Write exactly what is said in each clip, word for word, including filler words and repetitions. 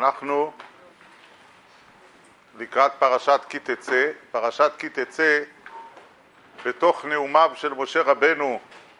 אנחנו לקראת פרשת כי תצא. פרשת כי תצא בתוך נאומיו של משה רבנו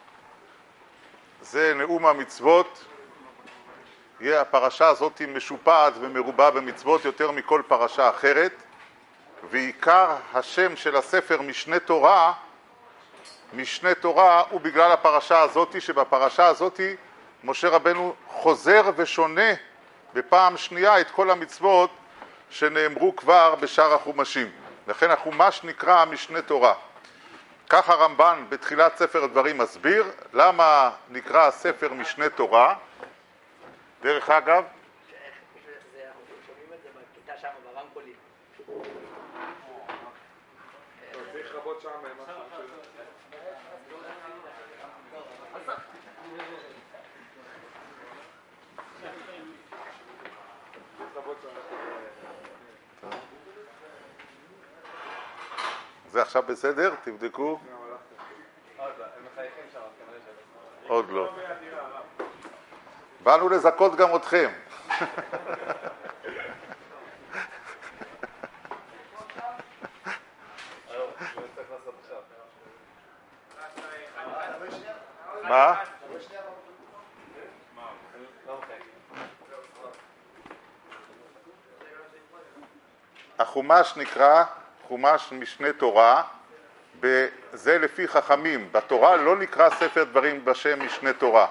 זה נאום המצוות. הפרשה הזאת משופעת ומרובה במצוות יותר מכל פרשה אחרת, ועיקר השם של הספר משנה תורה, משנה תורה הוא בגלל הפרשה הזאת, שבפרשה הזאת משה רבנו חוזר ושונה בפעם שנייה את כל המצוות שנאמרו כבר בשאר החומשים. לכן החומש נקרא משנה תורה. כך הרמב"ן בתחילת ספר הדברים מסביר למה נקרא הספר משנה תורה. דרך אגב, שומעים את זה בכיתה שם ברמקולים. צריך רבות שם זה עכשיו בסדר? תבדקו. עוד לא. באנו לזכות גם אתכם. מה? החומש נקרא חומש משנה תורה, זה לפי חכמים. בתורה לא נקרא ספר דברים בשם משנה תורה.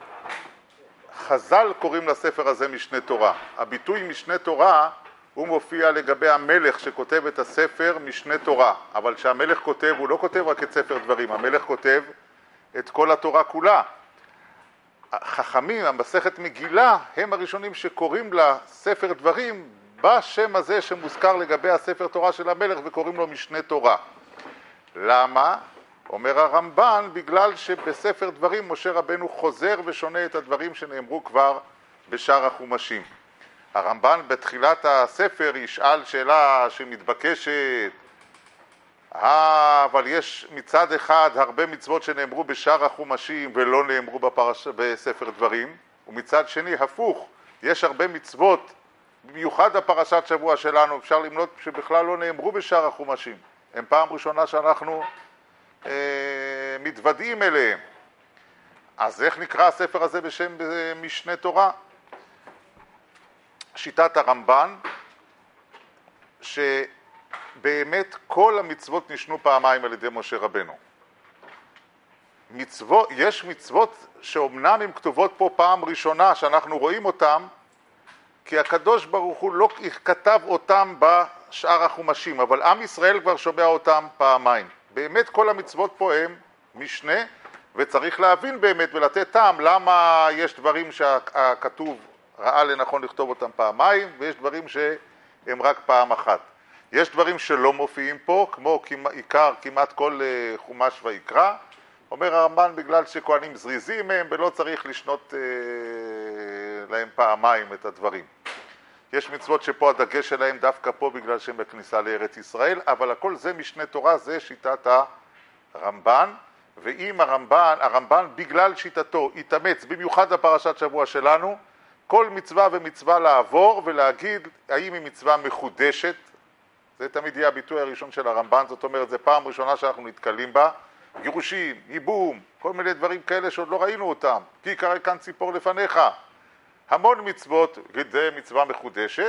חז"ל קוראים לספר הזה משנה תורה. הביטוי משנה תורה הוא מופיע לגבי המלך שכותב את הספר משנה תורה, אבל כשהמלך כותב הוא לא כותב רק את ספר דברים, המלך כותב את כל התורה כולה. חכמים, המסכת מגילה, הם הראשונים שקוראים לספר דברים בשם הזה שמוזכר לגבי הספר תורה של המלך וקוראים לו משנה תורה. למה? אומר הרמב"ן, בגלל שבספר דברים משה רבנו חוזר ושונה את הדברים שנאמרו כבר בשאר החומשים. הרמב"ן בתחילת הספר ישאל שאלה שמתבקשת, אה, אבל יש מצד אחד הרבה מצוות שנאמרו בשאר החומשים ולא נאמרו בפרש... בספר דברים, ומצד שני הפוך, יש הרבה מצוות, במיוחד בפרשת שבוע שלנו, אפשר למנות שבכלל לא נאמרו בשאר החומשים. הם פעם ראשונה שאנחנו אה, מתוודעים אליהם. אז איך נקרא הספר הזה בשם משנה תורה? שיטת הרמב"ן, שבאמת כל המצוות נשנו פעמיים על ידי משה רבנו. מצוות, יש מצוות שאומנם הן כתובות פה פעם ראשונה שאנחנו רואים אותן, כי הקדוש ברוך הוא לא כתב אותם בשאר החומשים, אבל עם ישראל כבר שומע אותם פעמיים. באמת כל המצוות פה הם משנה, וצריך להבין באמת ולתת טעם למה יש דברים שהכתוב ראה לנכון לכתוב אותם פעמיים, ויש דברים שהם רק פעם אחת. יש דברים שלא מופיעים פה, כמו עיקר כמעט כל חומש ויקרא. אומר הרמב"ן בגלל שכהנים זריזים הם ולא צריך לשנות אה, להם פעמיים את הדברים. יש מצוות שפה הדגש שלהם דווקא פה בגלל שהם בכניסה לארץ ישראל, אבל הכל זה משנה תורה, זה שיטת הרמב"ן. ואם הרמב"ן, הרמב"ן בגלל שיטתו התאמץ, במיוחד בפרשת שבוע שלנו, כל מצווה ומצווה לעבור ולהגיד האם היא מצווה מחודשת. זה תמיד יהיה הביטוי הראשון של הרמב"ן, זאת אומרת זה פעם ראשונה שאנחנו נתקלים בה. גירושים, ייבום, כל מיני דברים כאלה שעוד לא ראינו אותם. כי יקרא כאן ציפור לפניך. המון מצוות, זה מצווה מחודשת,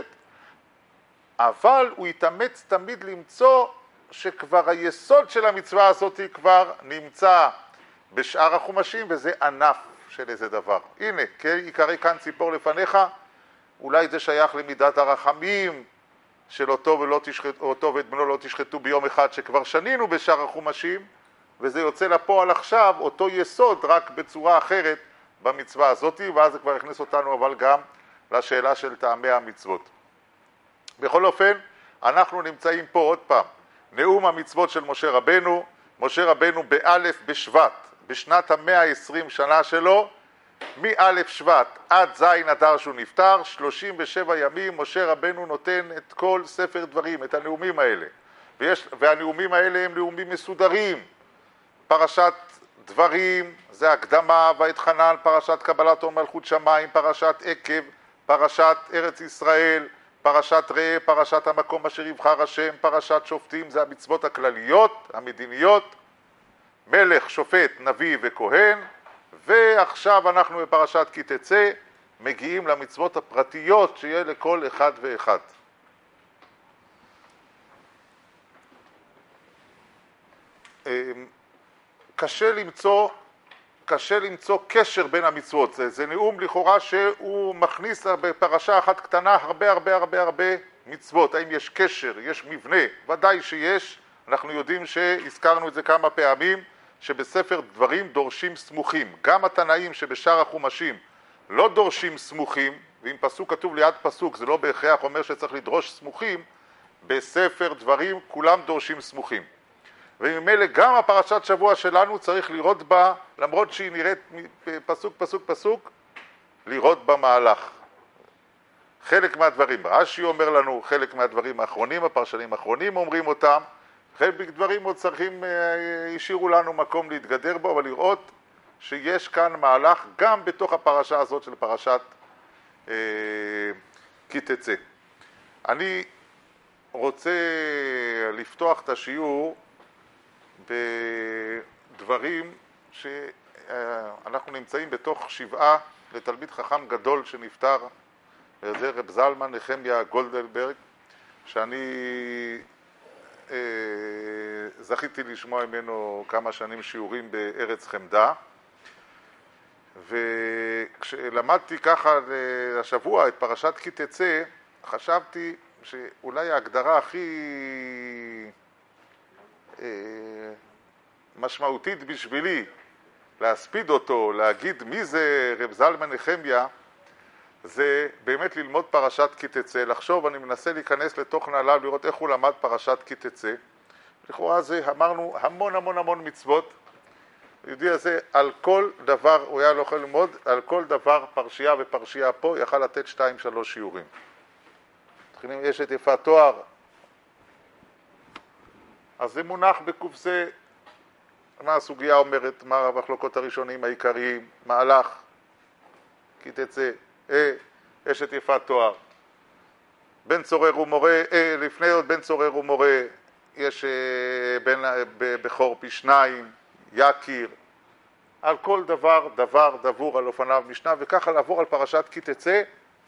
אבל הוא יתאמץ תמיד למצוא שכבר היסוד של המצווה הזאת כבר נמצא בשאר החומשים, וזה ענף של איזה דבר. הנה, כי יקרא כאן ציפור לפניך, אולי זה שייך למידת הרחמים של אותו, ולא תשחט, אותו ואת בנו לא תשחטו ביום אחד, שכבר שנינו בשאר החומשים, וזה יוצא לפועל עכשיו, אותו יסוד, רק בצורה אחרת במצווה הזאת, ואז זה כבר הכניס אותנו אבל גם לשאלה של טעמי המצוות. בכל אופן, אנחנו נמצאים פה עוד פעם, נאום המצוות של משה רבנו, משה רבנו באלף בשבט, בשנת המאה העשרים שנה שלו, מאלף שבט עד זין אדר שהוא נפטר, שלושים ושבע ימים משה רבנו נותן את כל ספר דברים, את הנאומים האלה. ויש, והנאומים האלה הם נאומים מסודרים. פרשת דברים, זה הקדמה וההתחנן, פרשת קבלת עול מלכות שמיים, פרשת עקב, פרשת ארץ ישראל, פרשת ראה, פרשת המקום אשר יבחר השם, פרשת שופטים, זה המצוות הכלליות, המדיניות, מלך, שופט, נביא וכהן, ועכשיו אנחנו בפרשת כי תצא, מגיעים למצוות הפרטיות שיהיה לכל אחד ואחד. קשה למצוא, קשה למצוא קשר בין המצוות. זה, זה נאום לכאורה שהוא מכניס בפרשה אחת קטנה הרבה הרבה הרבה הרבה מצוות. האם יש קשר, יש מבנה? ודאי שיש. אנחנו יודעים שהזכרנו את זה כמה פעמים, שבספר דברים דורשים סמוכים. גם התנאים שבשאר החומשים לא דורשים סמוכים, ואם פסוק כתוב ליד פסוק זה לא בהכרח אומר שצריך לדרוש סמוכים, בספר דברים כולם דורשים סמוכים. וממילא גם הפרשת שבוע שלנו צריך לראות בה, למרות שהיא נראית פסוק פסוק פסוק, לראות בה מהלך. חלק מהדברים רש"י אומר לנו, חלק מהדברים האחרונים, הפרשנים האחרונים אומרים אותם, חלק דברים עוד צריכים, השאירו לנו מקום להתגדר בו, אבל לראות שיש כאן מהלך גם בתוך הפרשה הזאת של פרשת אה, כי תצא. אני רוצה לפתוח את השיעור בדברים שאנחנו נמצאים בתוך שבעה לתלמיד חכם גדול שנפטר, זה רב זלמן נחמיה גולדלברג, שאני אה, זכיתי לשמוע ממנו כמה שנים שיעורים בארץ חמדה, וכשלמדתי ככה השבוע את פרשת כי תצא, חשבתי שאולי ההגדרה הכי משמעותית בשבילי להספיד אותו, להגיד מי זה רב זלמן נחמיה, זה באמת ללמוד פרשת כי תצא, לחשוב, אני מנסה להיכנס לתוך נעליו, לראות איך הוא למד פרשת כי תצא. לכאורה זה אמרנו המון המון המון מצוות, היהודי הזה על כל דבר, הוא היה לא יכול ללמוד, על כל דבר פרשייה ופרשייה פה, יכל לתת שתיים שלוש שיעורים. מתחילים, יש את יפת תואר, אז זה מונח בקופסה, מה הסוגיה אומרת, מה המחלוקות הראשונים העיקריים, מהלך, כי תצא, אה, אשת יפת תואר, בן צורר ומורה, אה, לפני עוד בן צורר ומורה, יש אה, בן בכור פי שניים, יקיר, על כל דבר, דבר, דבור על אופניו משנה, וככה לעבור על פרשת כי תצא,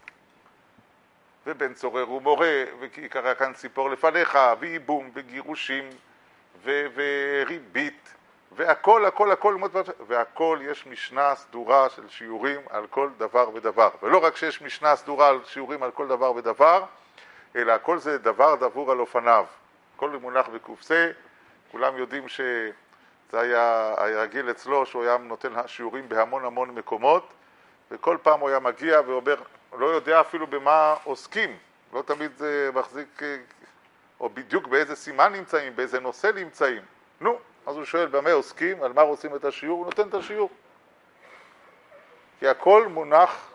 ובן צורר ומורה, וקרא כאן ציפור לפניך, ואיבום, וגירושים, ו- וריבית, והכל, הכל, הכל, והכל יש משנה סדורה של שיעורים על כל דבר ודבר. ולא רק שיש משנה סדורה על שיעורים על כל דבר ודבר, אלא הכל זה דבר דבור על אופניו. הכל מונח בקופסה, כולם יודעים שזה היה הרגיל אצלו, שהוא היה נותן שיעורים בהמון המון מקומות, וכל פעם הוא היה מגיע ואומר, לא יודע אפילו במה עוסקים, לא תמיד זה מחזיק, או בדיוק באיזה סימן נמצאים, באיזה נושא נמצאים. נו, אז הוא שואל במה עוסקים, על מה רוצים את השיעור, הוא נותן את השיעור. כי הכל מונח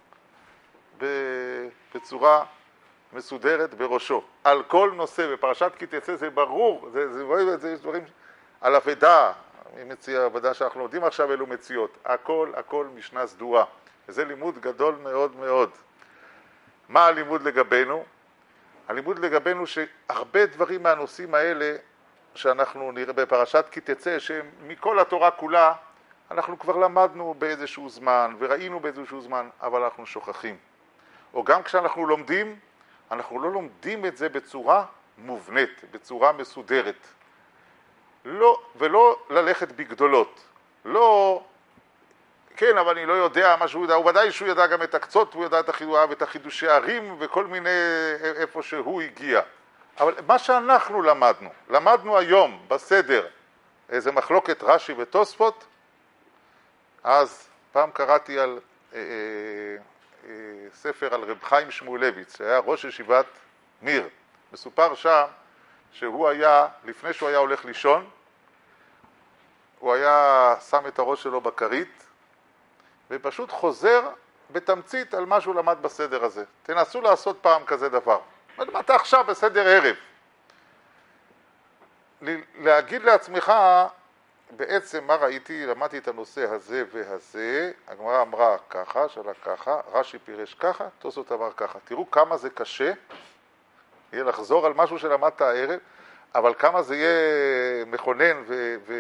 בצורה מסודרת בראשו. על כל נושא, בפרשת כי תצא זה ברור, זה, זה, זה, זה יש דברים על עבדה, מציע עבדה שאנחנו לומדים עכשיו אלו מציאות. הכל, הכל משנה סדורה. וזה לימוד גדול מאוד מאוד. מה הלימוד לגבינו? הלימוד לגבינו שהרבה דברים מהנושאים האלה שאנחנו נראה בפרשת כי תצא, שמכל התורה כולה אנחנו כבר למדנו באיזשהו זמן וראינו באיזשהו זמן, אבל אנחנו שוכחים. או גם כשאנחנו לומדים, אנחנו לא לומדים את זה בצורה מובנית, בצורה מסודרת. לא, ולא ללכת בגדולות. לא, כן, אבל אני לא יודע מה שהוא ידע, הוא ודאי שהוא ידע גם את הקצות, הוא ידע את החידושה ואת החידושי הערים וכל מיני איפה שהוא הגיע. אבל מה שאנחנו למדנו, למדנו היום בסדר איזה מחלוקת רש"י ותוספות, אז פעם קראתי על אה, אה, ספר על רב חיים שמואלביץ, שהיה ראש ישיבת מיר. מסופר שם שהוא היה, לפני שהוא היה הולך לישון, הוא היה שם את הראש שלו בכרית, ופשוט חוזר בתמצית על מה שהוא למד בסדר הזה. תנסו לעשות פעם כזה דבר. אתה עכשיו בסדר ערב. להגיד לעצמך בעצם מה ראיתי? למדתי את הנושא הזה והזה, הגמרא אמרה ככה, שאלה ככה, רש"י פירש ככה, תוספות אמר ככה. תראו כמה זה קשה, יהיה לחזור על משהו שלמדת הערב, אבל כמה זה יהיה מכונן ו... ו...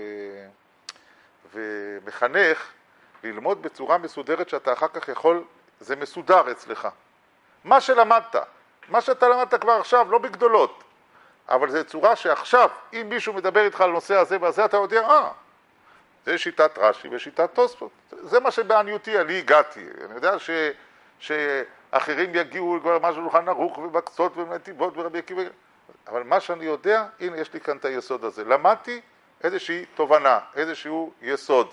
ומחנך ללמוד בצורה מסודרת שאתה אחר כך יכול, זה מסודר אצלך. מה שלמדת, מה שאתה למדת כבר עכשיו, לא בגדולות, אבל זה צורה שעכשיו, אם מישהו מדבר איתך על נושא הזה והזה, אתה יודע, אה, זה שיטת רש"י ושיטת תוספות. זה מה שבעניותי, אני הגעתי. אני יודע ש... שאחרים יגיעו כבר משהו שולחן ערוך ובקצות ובנתיבות ורבי עקיבא, אבל מה שאני יודע, הנה יש לי כאן את היסוד הזה. למדתי איזושהי תובנה, איזשהו יסוד.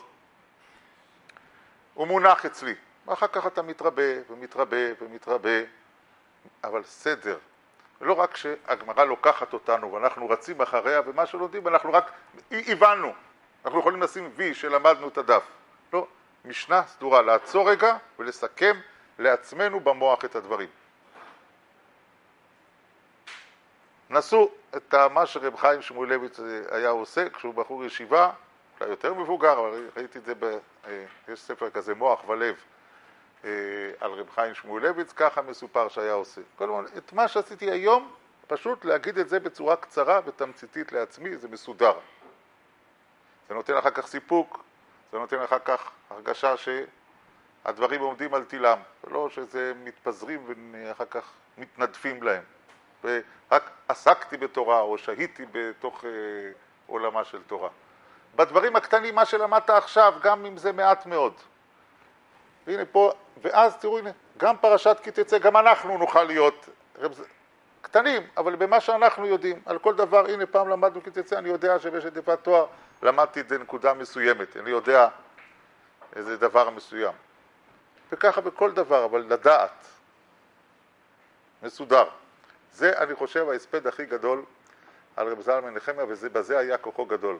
הוא מונח אצלי. ואחר כך אתה מתרבה ומתרבה ומתרבה, אבל סדר. לא רק שהגמרא לוקחת אותנו ואנחנו רצים אחריה ומה שלומדים, אנחנו רק הבנו. אנחנו יכולים לשים וי שלמדנו את הדף. לא, משנה סדורה, לעצור רגע ולסכם לעצמנו במוח את הדברים. נסו את מה שרב חיים שמואלביץ היה עושה כשהוא בחור ישיבה, אולי יותר מבוגר, אבל ראיתי את זה, ב... יש ספר כזה מוח ולב על רב חיים שמואלביץ, ככה מסופר שהיה עושה. כלומר, את מה שעשיתי היום, פשוט להגיד את זה בצורה קצרה ותמציתית לעצמי, זה מסודר. זה נותן אחר כך סיפוק, זה נותן אחר כך הרגשה שהדברים עומדים על תילם, ולא שזה מתפזרים ואחר כך מתנדפים להם. ורק עסקתי בתורה או שהיתי בתוך אה, עולמה של תורה. בדברים הקטנים, מה שלמדת עכשיו, גם אם זה מעט מאוד. והנה פה, ואז תראו, הנה, גם פרשת כי תצא, גם אנחנו נוכל להיות קטנים, אבל במה שאנחנו יודעים, על כל דבר, הנה פעם למדנו כי תצא, אני יודע שבשטיפת תואר למדתי את זה נקודה מסוימת, אני יודע איזה דבר מסוים. וככה בכל דבר, אבל לדעת, מסודר. זה, אני חושב, ההספד הכי גדול על רב זלמן נחמיה, ובזה היה כוחו גדול.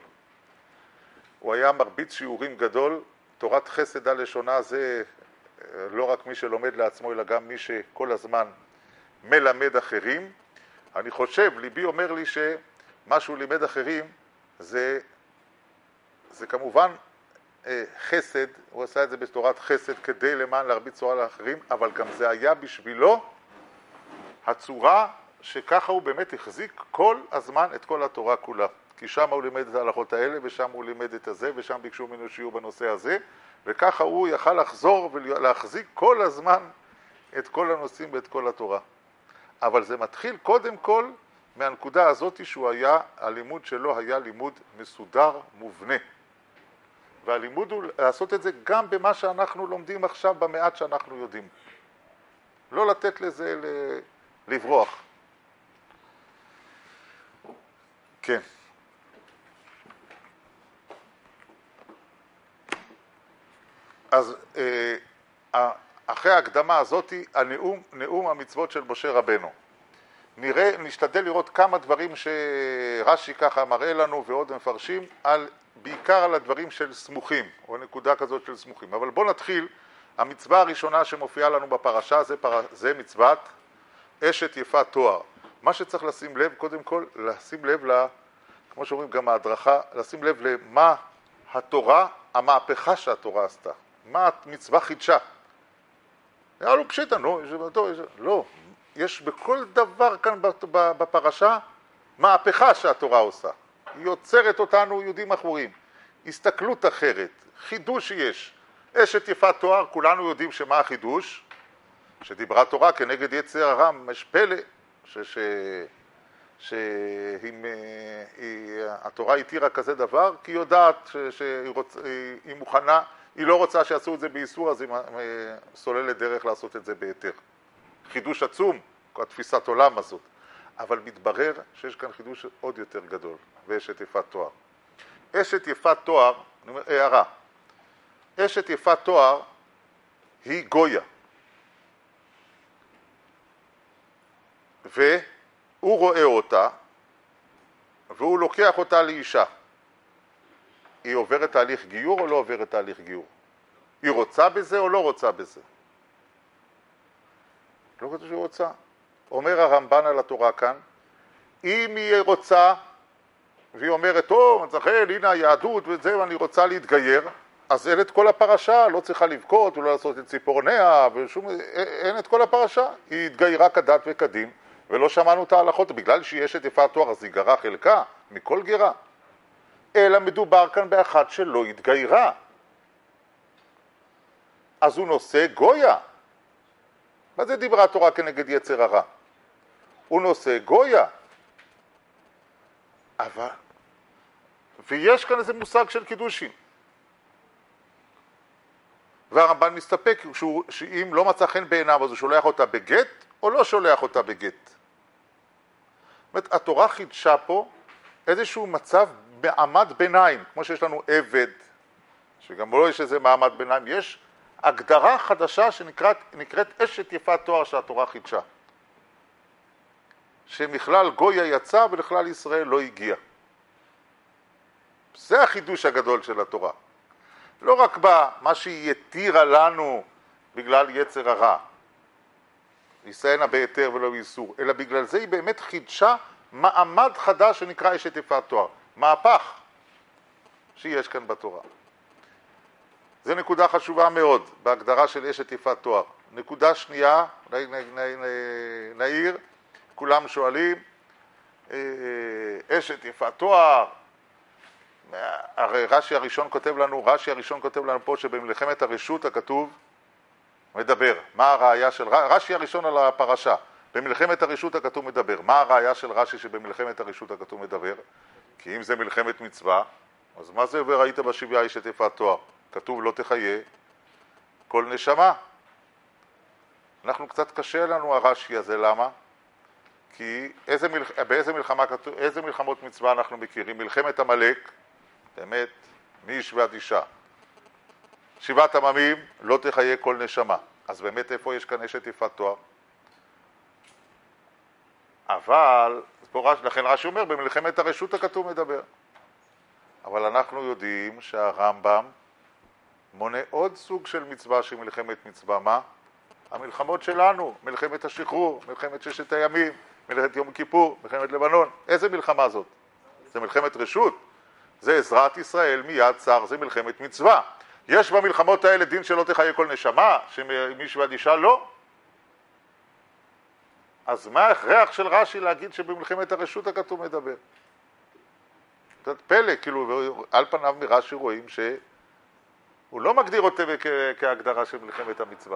הוא היה מרביץ שיעורים גדול, תורת חסד הלשונה זה לא רק מי שלומד לעצמו, אלא גם מי שכל הזמן מלמד אחרים. אני חושב, ליבי אומר לי שמה שהוא לימד אחרים זה, זה כמובן חסד, הוא עשה את זה בתורת חסד כדי למען להרביץ תורה לאחרים, אבל גם זה היה בשבילו הצורה שככה הוא באמת החזיק כל הזמן את כל התורה כולה. כי שם הוא לימד את ההלכות האלה, ושם הוא לימד את הזה, ושם ביקשו ממנו שיעור בנושא הזה, וככה הוא יכל לחזור ולהחזיק כל הזמן את כל הנושאים ואת כל התורה. אבל זה מתחיל קודם כל מהנקודה הזאת שהוא היה, הלימוד שלו היה לימוד מסודר, מובנה. והלימוד הוא לעשות את זה גם במה שאנחנו לומדים עכשיו, במעט שאנחנו יודעים. לא לתת לזה לברוח. כן. אז אה, אחרי ההקדמה הזאת, הנאום, נאום המצוות של משה רבנו. נראה, נשתדל לראות כמה דברים שרש"י ככה מראה לנו ועוד מפרשים, על, בעיקר על הדברים של סמוכים, או נקודה כזאת של סמוכים. אבל בואו נתחיל, המצווה הראשונה שמופיעה לנו בפרשה, זה, פר... זה מצוות אשת יפת תואר. מה שצריך לשים לב, קודם כל, לשים לב, לה, כמו שאומרים גם ההדרכה, לשים לב למה התורה, המהפכה שהתורה עשתה. מה המצווה חידשה. היה לו פשיטה, נו, יש בטור, יש... לא. יש בכל דבר כאן בפרשה מהפכה שהתורה עושה. היא יוצרת אותנו יהודים אחרים. הסתכלות אחרת, חידוש יש. אשת יפת תואר, כולנו יודעים שמה החידוש? שדיברה תורה כנגד יצר הרע, יש פלא, ש... שהתורה התירה כזה דבר, כי היא יודעת ש... שהיא רוצ... היא מוכנה, היא לא רוצה שיעשו את זה באיסור, אז היא סוללת דרך לעשות את זה בהיתר. חידוש עצום, התפיסת עולם הזאת. אבל מתברר שיש כאן חידוש עוד יותר גדול, ואשת יפת תואר. אשת יפת תואר, אני אומר, הערה, אשת יפת תואר היא גויה. והוא רואה אותה, והוא לוקח אותה לאישה. היא עוברת תהליך גיור או לא עוברת תהליך גיור? היא רוצה בזה או לא רוצה בזה? לא כתוב שהיא רוצה. אומר הרמב"ן על התורה כאן, אם היא רוצה, והיא אומרת, טוב, מצחל, הנה היהדות וזה, ואני רוצה להתגייר, אז אין את כל הפרשה, לא צריכה לבכות ולא לעשות את ציפורניה, ושום, אין את כל הפרשה. היא התגיירה כדת וכדין, ולא שמענו את ההלכות, בגלל שהיא אשת יפת תואר, אז היא גרה חלקה מכל גירה. אלא מדובר כאן באחת שלא התגיירה. אז הוא נושא גויה. מה זה דיברה התורה כנגד יצר הרע? הוא נושא גויה. אבל, ויש כאן איזה מושג של קידושין. והרמב"ן מסתפק שהוא, שאם לא מצא חן בעיניו אז הוא שולח אותה בגט או לא שולח אותה בגט. זאת אומרת, התורה חידשה פה איזשהו מצב מעמד ביניים, כמו שיש לנו עבד, שגם לא יש איזה מעמד ביניים, יש הגדרה חדשה שנקראת נקראת אשת יפת תואר שהתורה חידשה. שמכלל גויה יצא ולכלל ישראל לא הגיע. זה החידוש הגדול של התורה. לא רק במה שהיא יתירה לנו בגלל יצר הרע, ישאנה בהיתר ולא באיסור, אלא בגלל זה היא באמת חידשה מעמד חדש שנקרא אשת יפת תואר. מהפך שיש כאן בתורה. זו נקודה חשובה מאוד בהגדרה של אשת יפת תואר. נקודה שנייה, נעיר, כולם שואלים, אשת יפת תואר, הרי רש"י הראשון כותב לנו, רש"י הראשון כותב לנו פה שבמלחמת הרשות הכתוב מדבר. מה הראיה של רש"י הראשון על הפרשה? במלחמת הרשות הכתוב מדבר. מה הראיה של רש"י שבמלחמת הרשות הכתוב מדבר? כי אם זה מלחמת מצווה, אז מה זה וראית בשביה אשת יפת תואר? כתוב לא תחיה כל נשמה. אנחנו קצת קשה לנו הרש"י הזה, למה? כי איזה מלח... באיזה מלחמה כתוב, איזה מלחמות מצווה אנחנו מכירים? מלחמת עמלק, באמת, מאיש ועד אישה. שבעת עממים, לא תחיה כל נשמה. אז באמת איפה יש כאן אשת יפת תואר? אבל, פה רש... לכן רש"י אומר, במלחמת הרשות הכתוב מדבר. אבל אנחנו יודעים שהרמב"ם מונה עוד סוג של מצווה שהיא מלחמת מצווה. מה? המלחמות שלנו, מלחמת השחרור, מלחמת ששת הימים, מלחמת יום כיפור, מלחמת לבנון. איזה מלחמה זאת? זה מלחמת רשות. זה עזרת ישראל מיד צר, זה מלחמת מצווה. יש במלחמות האלה דין שלא תחיה כל נשמה, שמישהו ועד אישה לא? אז מה ההכרח של רש"י להגיד שבמלחמת הרשות הכתוב מדבר? זאת פלא, כאילו, על פניו מרש"י רואים שהוא לא מגדיר אותה כהגדרה של מלחמת המצווה.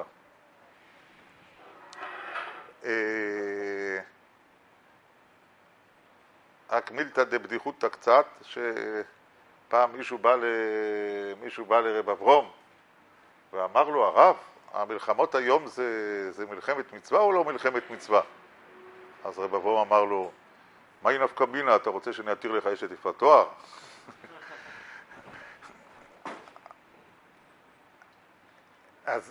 רק מילתא דבדיחותא קצת, שפעם מישהו בא, ל... מישהו בא לרב אברום ואמר לו, הרב, המלחמות היום זה, זה מלחמת מצווה או לא מלחמת מצווה? אז רב אברום אמר לו, מהי נפקא מינה, אתה רוצה שאני אתיר לך אשת יפת תואר? אז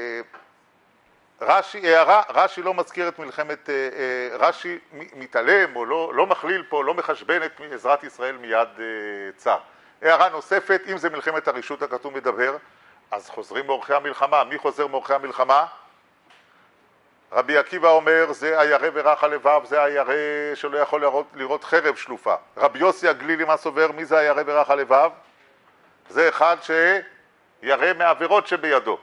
רש"י, רש"י לא מזכיר את מלחמת, רש"י מתעלם או לא, לא מכליל פה, לא מחשבן את עזרת ישראל מיד צר. הערה נוספת, אם זה מלחמת הרשות הכתוב מדבר, אז חוזרים מאורחי המלחמה. מי חוזר מאורחי המלחמה? רבי עקיבא אומר, זה הירא ורך הלבב, זה הירא שלא יכול לראות, לראות חרב שלופה. רבי יוסי הגלילי מה סובר? מי זה הירא ורך הלבב? זה אחד שירא מעבירות שבידו.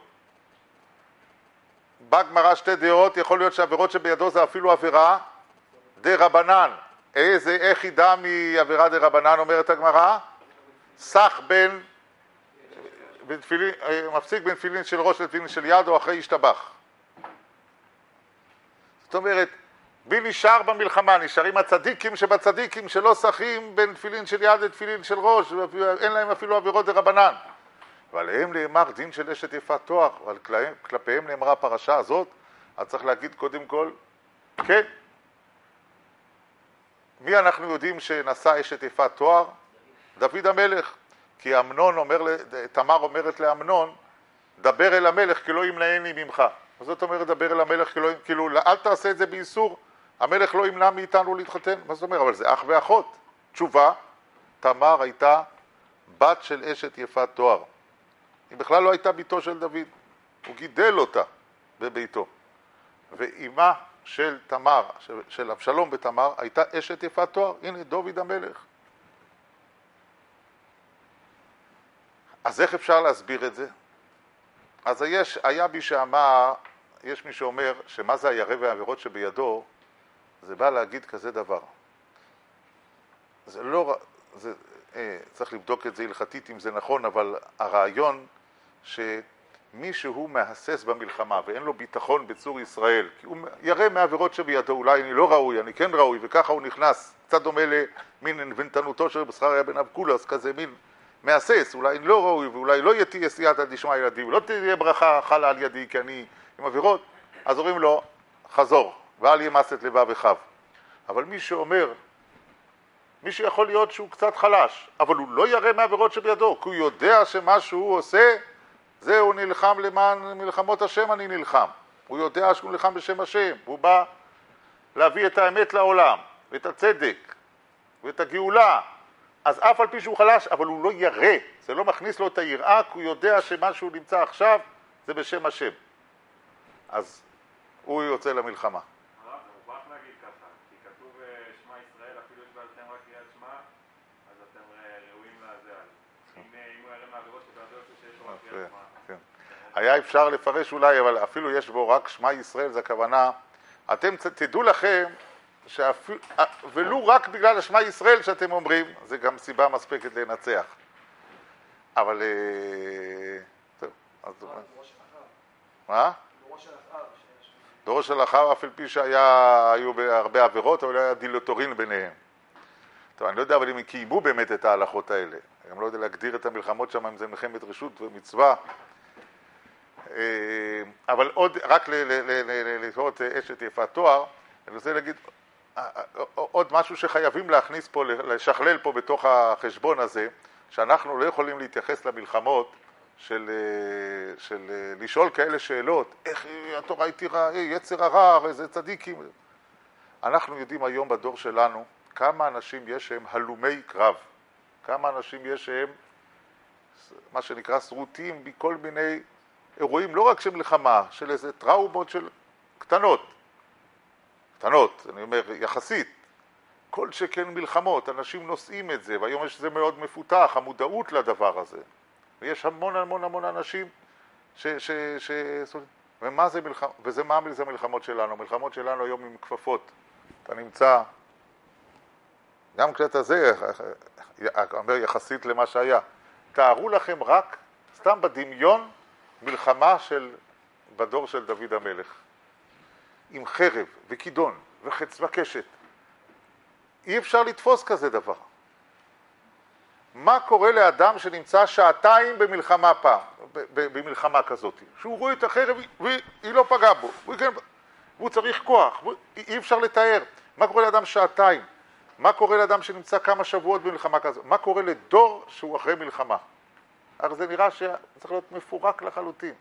בגמרא שתי דעות, יכול להיות שהעבירות שבידו זה אפילו עבירה דה רבנן. איזה, איך ידע מעבירה דה רבנן, אומרת הגמרא? סך בין, בין תפילין, מפסיק בין תפילין של ראש לתפילין של יד או אחרי השתבח. זאת אומרת, מי נשאר במלחמה? נשארים הצדיקים שבצדיקים שלא שחים בין תפילין של יד לתפילין של ראש, אין להם אפילו עבירות דה רבנן. ועליהם נאמר דין של אשת יפת תואר, אבל כלפיהם נאמרה הפרשה הזאת, אז צריך להגיד קודם כל, כן. מי אנחנו יודעים שנשא אשת יפת תואר? דוד המלך. כי אמנון אומר, תמר אומרת לאמנון, דבר אל המלך כי לא ימנעני ממך. זאת אומרת, דבר אל המלך כי לא, כאילו, אל תעשה את זה באיסור, המלך לא ימנע מאיתנו להתחתן. מה זאת אומרת? אבל זה אח ואחות. תשובה, תמר הייתה בת של אשת יפת תואר. היא בכלל לא הייתה ביתו של דוד, הוא גידל אותה בביתו. ואימה של תמר, של אבשלום ותמר, הייתה אשת יפת תואר. הנה דוד המלך. אז איך אפשר להסביר את זה? אז יש, היה מי שאמר, יש מי שאומר שמה זה הירא והעבירות שבידו, זה בא להגיד כזה דבר. זה לא, זה, אה, צריך לבדוק את זה הלכתית אם זה נכון, אבל הרעיון שמי שהוא מהסס במלחמה ואין לו ביטחון בצור ישראל, כי הוא ירא מהעבירות שבידו, אולי אני לא ראוי, אני כן ראוי, וככה הוא נכנס, קצת דומה למין אינבנטנותו של זכריה בן אבקולס, כזה מין מהסס, אולי אני לא ראוי, ואולי לא תהיה סייעתא דשמיא ידי, ולא תהיה ברכה חלה על ידי, כי אני עם עבירות, אז אומרים לו, חזור, ואל ימס את לבבך. אבל מי שאומר, מי שיכול להיות שהוא קצת חלש, אבל הוא לא ירא מהעבירות שבידו, כי הוא יודע שמה שהוא עושה, זה הוא נלחם למען מלחמות השם, אני נלחם. הוא יודע שהוא נלחם בשם השם, הוא בא להביא את האמת לעולם, ואת הצדק, ואת הגאולה. אז אף על פי שהוא חלש, אבל הוא לא ירא, זה לא מכניס לו את היראה, כי הוא יודע שמה שהוא נמצא עכשיו, זה בשם השם. אז הוא יוצא למלחמה. הרב, הוא בא להגיד ככה, כי כתוב שמע ישראל, אפילו יש בעלכם רק קריאת שמע, אז אתם ראויים לזה. אם הוא ירא מהעבירות שבעבירות שיש לו רק קריאת שמע. היה אפשר לפרש אולי, אבל אפילו יש בו רק שמע ישראל, זה הכוונה. אתם תדעו לכם, שאפילו, ולו רק בגלל השמע ישראל שאתם אומרים, זה גם סיבה מספקת לנצח. אבל... טוב, אז... מה? דורו של אחר, אף על פי שהיו הרבה עבירות, אבל היה דילוטורין ביניהם. טוב, אני לא יודע, אבל אם הם קיימו באמת את ההלכות האלה. אני גם לא יודע להגדיר את המלחמות שם, אם זה מלחמת רשות ומצווה. אבל עוד, רק לראות אשת יפת תואר, אני רוצה להגיד, עוד משהו שחייבים להכניס פה, לשכלל פה בתוך החשבון הזה, שאנחנו לא יכולים להתייחס למלחמות של, של לשאול כאלה שאלות, איך התורה התירה, יצר הרע, איזה צדיקים. אנחנו יודעים היום בדור שלנו כמה אנשים יש שהם הלומי קרב, כמה אנשים יש שהם, מה שנקרא סרוטים בכל מיני אירועים, לא רק של מלחמה, של איזה טראומות של קטנות, קטנות, אני אומר יחסית, כל שכן מלחמות, אנשים נושאים את זה, והיום יש זה מאוד מפותח, המודעות לדבר הזה. ויש המון המון המון אנשים ש... ש, ש ומה זה מלחמה? וזה מה זה מלחמות שלנו? מלחמות שלנו היום עם כפפות. אתה נמצא, גם כשאתה זה, אומר יחסית למה שהיה. תארו לכם רק, סתם בדמיון, מלחמה של, בדור של דוד המלך. עם חרב וכידון וחץ וקשת. אי אפשר לתפוס כזה דבר. מה קורה לאדם שנמצא שעתיים במלחמה פעם, במלחמה כזאת? שהוא רואה את החרב והיא לא פגעה בו, והוא, כן, והוא צריך כוח, אי אפשר לתאר. מה קורה לאדם שעתיים? מה קורה לאדם שנמצא כמה שבועות במלחמה כזאת? מה קורה לדור שהוא אחרי מלחמה? הרי זה נראה שצריך להיות מפורק לחלוטין.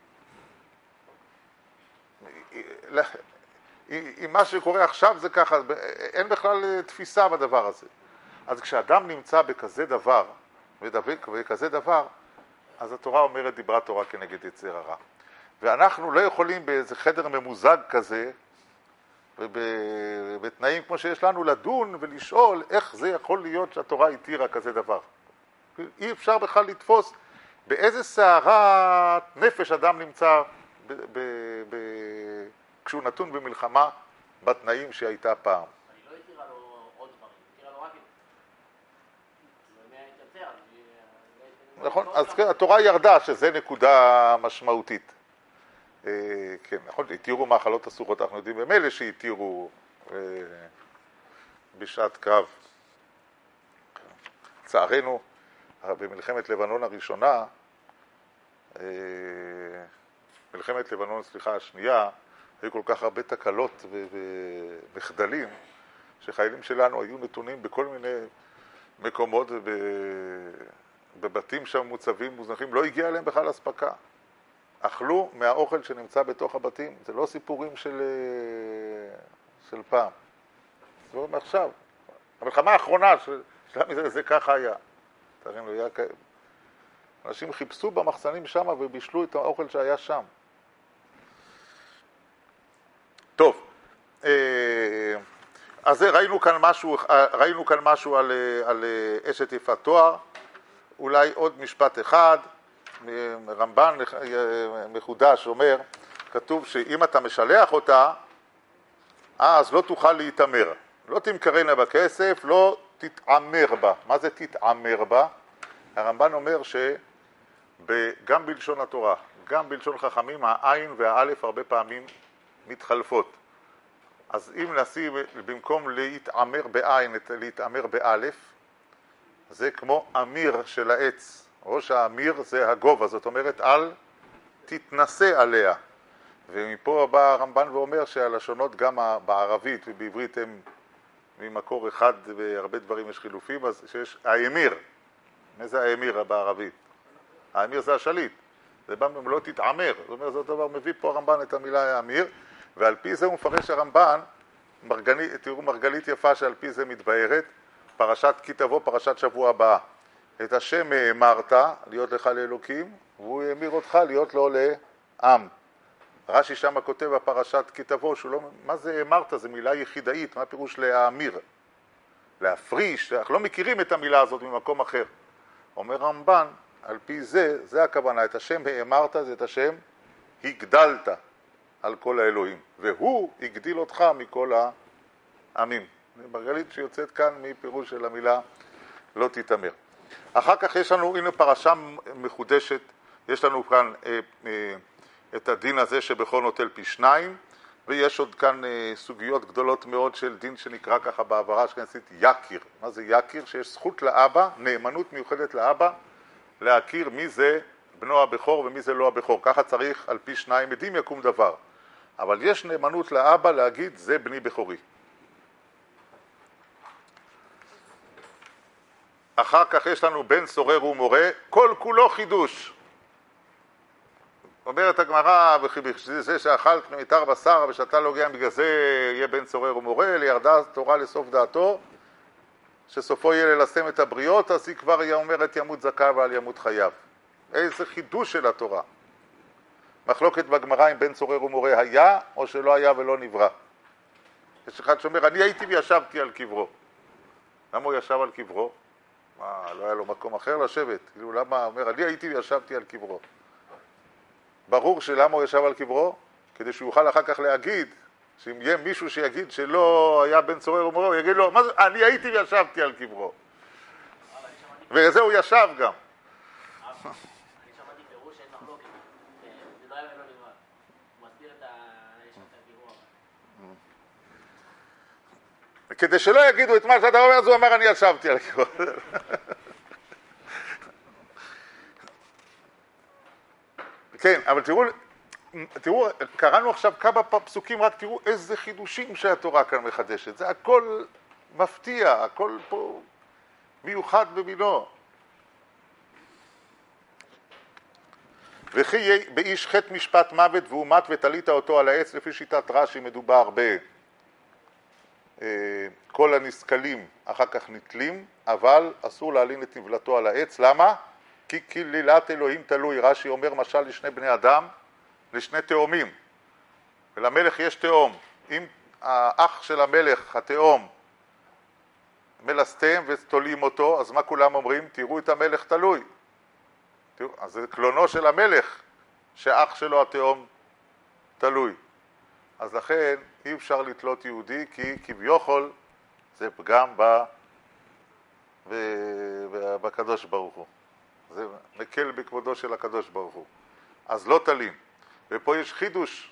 אם מה שקורה עכשיו זה ככה, אין בכלל תפיסה בדבר הזה. אז כשאדם נמצא בכזה דבר, ודבק בכזה דבר, אז התורה אומרת דיברה תורה כנגד יצר הרע. ואנחנו לא יכולים באיזה חדר ממוזג כזה, ובתנאים כמו שיש לנו לדון ולשאול איך זה יכול להיות שהתורה התירה כזה דבר. אי אפשר בכלל לתפוס באיזה סערת נפש אדם נמצא ב- ב- ב- כשהוא נתון במלחמה בתנאים שהייתה פעם. אני לא התירה לו עוד דברים, התירה לו רק את זה. זה מהיתר, נכון, אז כן, התורה ירדה שזה נקודה משמעותית. כן, נכון, התירו מאכלות אסורות, אנחנו יודעים במילא שהתירו בשעת קרב. צערנו, במלחמת לבנון הראשונה, מלחמת לבנון, סליחה, השנייה, היו כל כך הרבה תקלות ומחדלים, שחיילים שלנו היו נתונים בכל מיני מקומות ובבתים שם מוצבים, מוזנחים, לא הגיע אליהם בכלל הספקה. אכלו מהאוכל שנמצא בתוך הבתים, זה לא סיפורים של, של פעם. זה לא מעכשיו. המלחמה האחרונה של, של זה ככה היה. תראינו, היה כאלה. אנשים חיפשו במחסנים שם ובישלו את האוכל שהיה שם. טוב, אז ראינו כאן משהו, ראינו כאן משהו על, על אשת יפת תואר. אולי עוד משפט אחד. רמב"ן מחודש אומר, כתוב שאם אתה משלח אותה, אז לא תוכל להתאמר. לא תמכרנה בכסף, לא תתעמר בה. מה זה תתעמר בה? הרמב"ן אומר שגם בלשון התורה, גם בלשון חכמים, העין והאלף הרבה פעמים מתחלפות. אז אם נשים במקום להתעמר בעין, להתעמר באלף, זה כמו אמיר של העץ. ראש האמיר זה הגובה, זאת אומרת אל תתנסה עליה. ומפה בא הרמב"ן ואומר שהלשונות גם בערבית ובעברית הם ממקור אחד, והרבה דברים יש חילופים, אז שיש האמיר. מה זה האמיר בערבית? האמיר זה השליט. זה בא לא תתעמר. זאת אומרת, זאת דבר מביא פה הרמב"ן את המילה האמיר, ועל פי זה הוא מפרש הרמב"ן, מרגלית, תראו מרגלית יפה שעל פי זה מתבהרת, פרשת כי תבוא, פרשת שבוע הבאה. את השם האמרת להיות לך לאלוקים, והוא האמיר אותך להיות לו לעם. רש"י שם כותב בפרשת כי תבוא, שהוא לא, מה זה האמרת? זה מילה יחידאית, מה פירוש להאמיר? להפריש, אנחנו לא מכירים את המילה הזאת ממקום אחר. אומר רמב"ן, על פי זה, זה הכוונה, את השם האמרת, זה את השם הגדלת על כל האלוהים, והוא הגדיל אותך מכל העמים. מרגלית שיוצאת כאן מפירוש של המילה לא תתאמר. אחר כך יש לנו, הנה פרשה מחודשת, יש לנו כאן אה, אה, את הדין הזה שבכל נוטל פי שניים, ויש עוד כאן אה, סוגיות גדולות מאוד של דין שנקרא ככה בעברה שכנסת יקיר. מה זה יקיר? שיש זכות לאבא, נאמנות מיוחדת לאבא, להכיר מי זה בנו הבכור ומי זה לא הבכור. ככה צריך על פי שניים עדים יקום דבר. אבל יש נאמנות לאבא להגיד זה בני בכורי. אחר כך יש לנו בן סורר ומורה, כל כולו חידוש. אומרת הגמרא, זה שאכלת ממיתר בשר ושאתה לא גאה בגלל זה יהיה בן סורר ומורה, לירדה תורה לסוף דעתו, שסופו יהיה ללסם את הבריות, אז היא כבר היא אומרת ימות זכאי ועל ימות חייו. איזה חידוש של התורה. מחלוקת בגמרא אם בן סורר ומורה היה או שלא היה ולא נברא. יש אחד שאומר, אני הייתי וישבתי על קברו. למה הוא ישב על קברו? מה, לא היה לו מקום אחר לשבת? כאילו, למה? אומר, אני הייתי וישבתי על קברו. ברור שלמה הוא ישב על קברו? כדי שהוא יוכל אחר כך להגיד, שאם יהיה מישהו שיגיד שלא היה בן סורר ומורה, הוא יגיד לו, מה זה? אני הייתי וישבתי על קברו. וזה הוא ישב גם. אני שמעתי פירוש שאין מחלוקת. זה לא היה ולא נברא. הוא מסביר את הקירוע. כדי שלא יגידו את מה שאתה אומר, אז הוא אמר, אני ישבתי על קברו. כן, אבל תראו, תראו, קראנו עכשיו כמה פסוקים, רק תראו איזה חידושים שהתורה כאן מחדשת. זה הכל מפתיע, הכל פה מיוחד במינו. וכי יהיה באיש חטא משפט מוות והוא מת ותלית אותו על העץ, לפי שיטת רש"י מדובר בכל הנסכלים אחר כך נטלים, אבל אסור להלין את נבלתו על העץ. למה? כי כלילת אלוהים תלוי. רש"י אומר משל לשני בני אדם, לשני תאומים, ולמלך יש תאום. אם האח של המלך, התאום, מלסתם ותולים אותו, אז מה כולם אומרים? תראו את המלך תלוי. תראו, אז זה קלונו של המלך שאח שלו התאום תלוי. אז לכן אי אפשר לתלות יהודי, כי כביכול זה פגם ב... בקדוש ברוך הוא. זה מקל בכבודו של הקדוש ברוך הוא. אז לא תלין. ופה יש חידוש.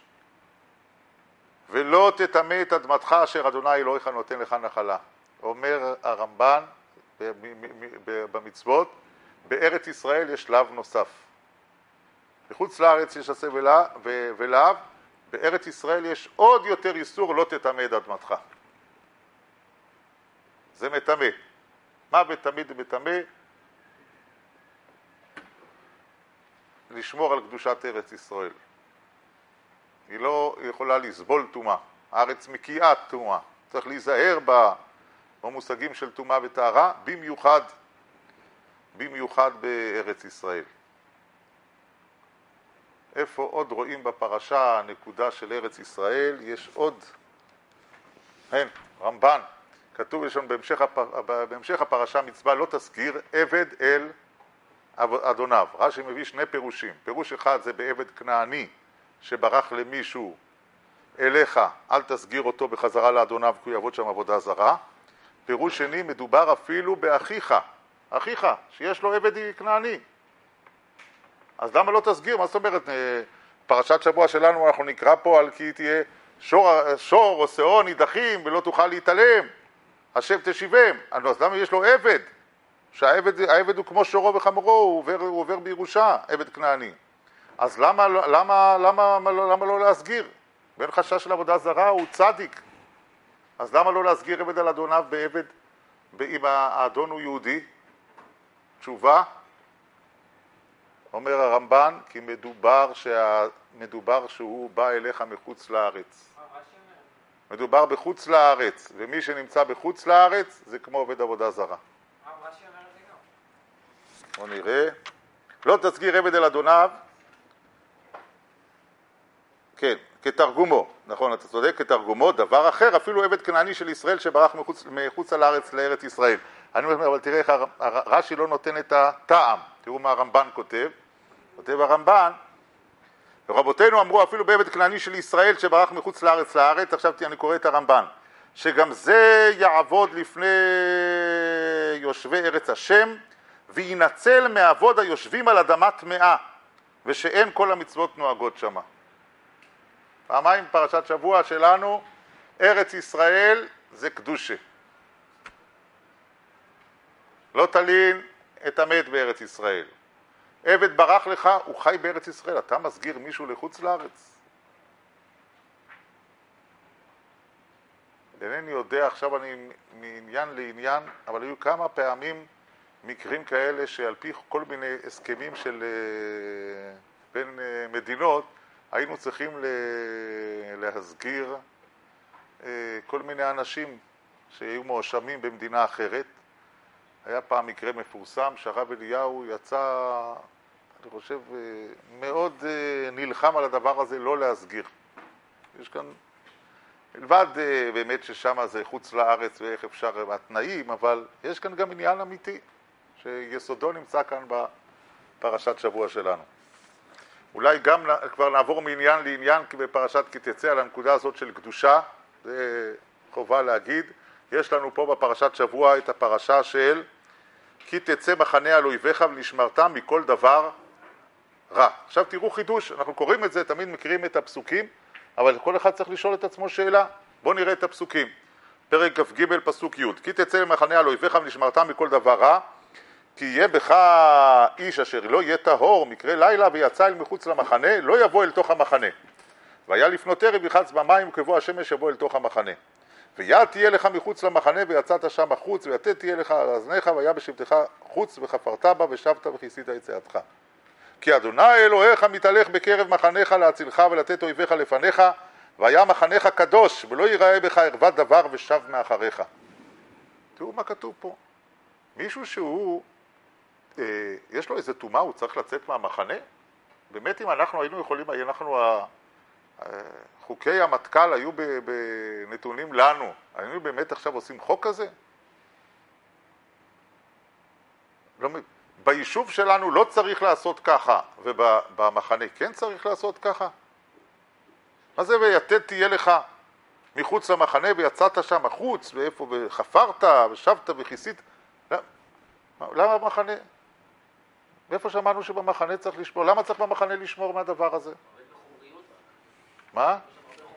ולא תטמא את אדמתך אשר אדוני אלוהיך נותן לך נחלה. אומר הרמב"ן במצוות, בארץ ישראל יש לאו נוסף. בחוץ לארץ יש עשה ולאו, בארץ ישראל יש עוד יותר איסור לא תטמא את אדמתך. זה מטמא. מה בטמא דמטמא? לשמור על קדושת ארץ ישראל. היא לא יכולה לסבול טומאה. הארץ מקיאה טומאה. צריך להיזהר במושגים של טומאה וטהרה, במיוחד, במיוחד בארץ ישראל. איפה עוד רואים בפרשה הנקודה של ארץ ישראל? יש עוד, אין, רמב"ן. כתוב ראשון בהמשך, הפר... בהמשך הפרשה מצווה לא תזכיר עבד אל אדוניו. רש"י מביא שני פירושים. פירוש אחד זה בעבד כנעני שברח למישהו אליך, אל תסגיר אותו בחזרה לאדוניו כי הוא יעבוד שם עבודה זרה. פירוש שני, מדובר אפילו באחיך, אחיך, שיש לו עבד כנעני. אז למה לא תסגיר? מה זאת אומרת? פרשת שבוע שלנו אנחנו נקרא פה על כי תהיה שור, שור או שאור נידחים ולא תוכל להתעלם, השב תשיבם. אז למה יש לו עבד? שהעבד העבד הוא כמו שורו וחמורו, הוא עובר, הוא עובר בירושה, עבד כנעני. אז למה, למה, למה, למה, למה לא להסגיר? בין חשש של עבודה זרה הוא צדיק. אז למה לא להסגיר עבד על אדוניו בעבד, אם האדון הוא יהודי? תשובה, אומר הרמב"ן, כי מדובר, שה... מדובר שהוא בא אליך מחוץ לארץ. מדובר בחוץ לארץ, ומי שנמצא בחוץ לארץ זה כמו עובד עבודה זרה. בוא נראה. לא תסגיר עבד אל אדוניו, כן, כתרגומו, נכון, אתה צודק, כתרגומו, דבר אחר, אפילו עבד כנעני של ישראל שברח מחוץ, מחוץ לארץ לארץ ישראל. אני אומר, אבל תראה איך רש"י לא נותן את הטעם. תראו מה הרמב"ן כותב. כותב הרמב"ן, רבותינו אמרו אפילו בעבד כנעני של ישראל שברח מחוץ לארץ לארץ, עכשיו אני קורא את הרמב"ן, שגם זה יעבוד לפני יושבי ארץ השם, וינצל מעבוד היושבים על אדמה טמאה, ושאין כל המצוות נוהגות שמה. פעמיים פרשת שבוע שלנו, ארץ ישראל זה קדושה. לא תלין את המת בארץ ישראל. עבד ברח לך, הוא חי בארץ ישראל. אתה מסגיר מישהו לחוץ לארץ? אינני יודע, עכשיו אני מעניין לעניין, אבל היו כמה פעמים מקרים כאלה שעל פי כל מיני הסכמים של בין מדינות, היינו צריכים להסגיר כל מיני אנשים שהיו מואשמים במדינה אחרת. היה פעם מקרה מפורסם שהרב אליהו יצא, אני חושב, מאוד נלחם על הדבר הזה לא להסגיר. יש כאן, מלבד באמת ששם זה חוץ לארץ ואיך אפשר התנאים, אבל יש כאן גם עניין אמיתי שיסודו נמצא כאן בפרשת שבוע שלנו. אולי גם כבר נעבור מעניין לעניין בפרשת כי תצא על הנקודה הזאת של קדושה, זה חובה להגיד. יש לנו פה בפרשת שבוע את הפרשה של כי תצא מחנה על אויביך ונשמרתם מכל דבר רע. עכשיו תראו חידוש, אנחנו קוראים את זה, תמיד מכירים את הפסוקים, אבל כל אחד צריך לשאול את עצמו שאלה. בואו נראה את הפסוקים. פרק כ"ג פסוק י' כי תצא למחנה על אויביך ונשמרתם מכל דבר רע, כי יהיה בך איש אשר לא יהיה טהור מקרה לילה ויצא אל מחוץ למחנה, לא יבוא אל תוך המחנה. והיה לפנות ערב יחץ במים וכבוא השמש יבוא אל תוך המחנה. ויד תהיה לך מחוץ למחנה ויצאת שם החוץ ויתד תהיה לך על אזניך והיה בשבתך חוץ וחפרת בה ושבת וכיסית את צאתך. כי אדוני אלוהיך מתהלך בקרב מחניך להצילך ולתת אויביך לפניך, והיה מחניך קדוש ולא ייראה בך ערוות דבר ושב מאחריך. תראו מה כתוב פה. מישהו שהוא, אה, יש לו איזה תומה, הוא צריך לצאת מהמחנה? באמת אם אנחנו היינו יכולים, אנחנו ה... חוקי המטכ"ל היו בנתונים לנו, היינו באמת עכשיו עושים חוק כזה? לא, ביישוב שלנו לא צריך לעשות ככה, ובמחנה כן צריך לעשות ככה? מה זה ויתד תהיה לך מחוץ למחנה ויצאת שם החוץ, ואיפה וחפרת ושבת וכיסית? למה במחנה? ואיפה שמענו שבמחנה צריך לשמור? למה צריך במחנה לשמור מהדבר הזה? מה?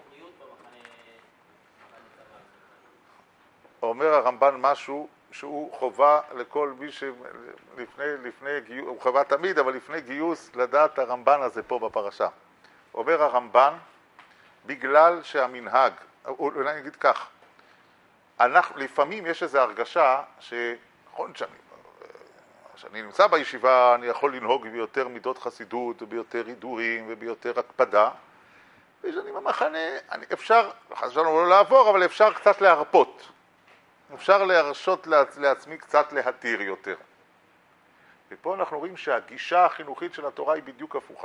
אומר הרמב"ן משהו שהוא חובה לכל מי שלפני, לפני גיוס, הוא חובה תמיד, אבל לפני גיוס לדעת הרמב"ן הזה פה בפרשה. אומר הרמב"ן, בגלל שהמנהג, אולי נגיד כך, אנחנו, לפעמים יש איזו הרגשה שנכון שאני, שאני נמצא בישיבה, אני יכול לנהוג ביותר מידות חסידות וביותר הידורים וביותר הקפדה, ושאני במחנה, אני, אפשר, חשבנו לא לעבור, אבל אפשר קצת להרפות. אפשר להרשות לעצ, לעצמי קצת להתיר יותר. ופה אנחנו רואים שהגישה החינוכית של התורה היא בדיוק הפוכה.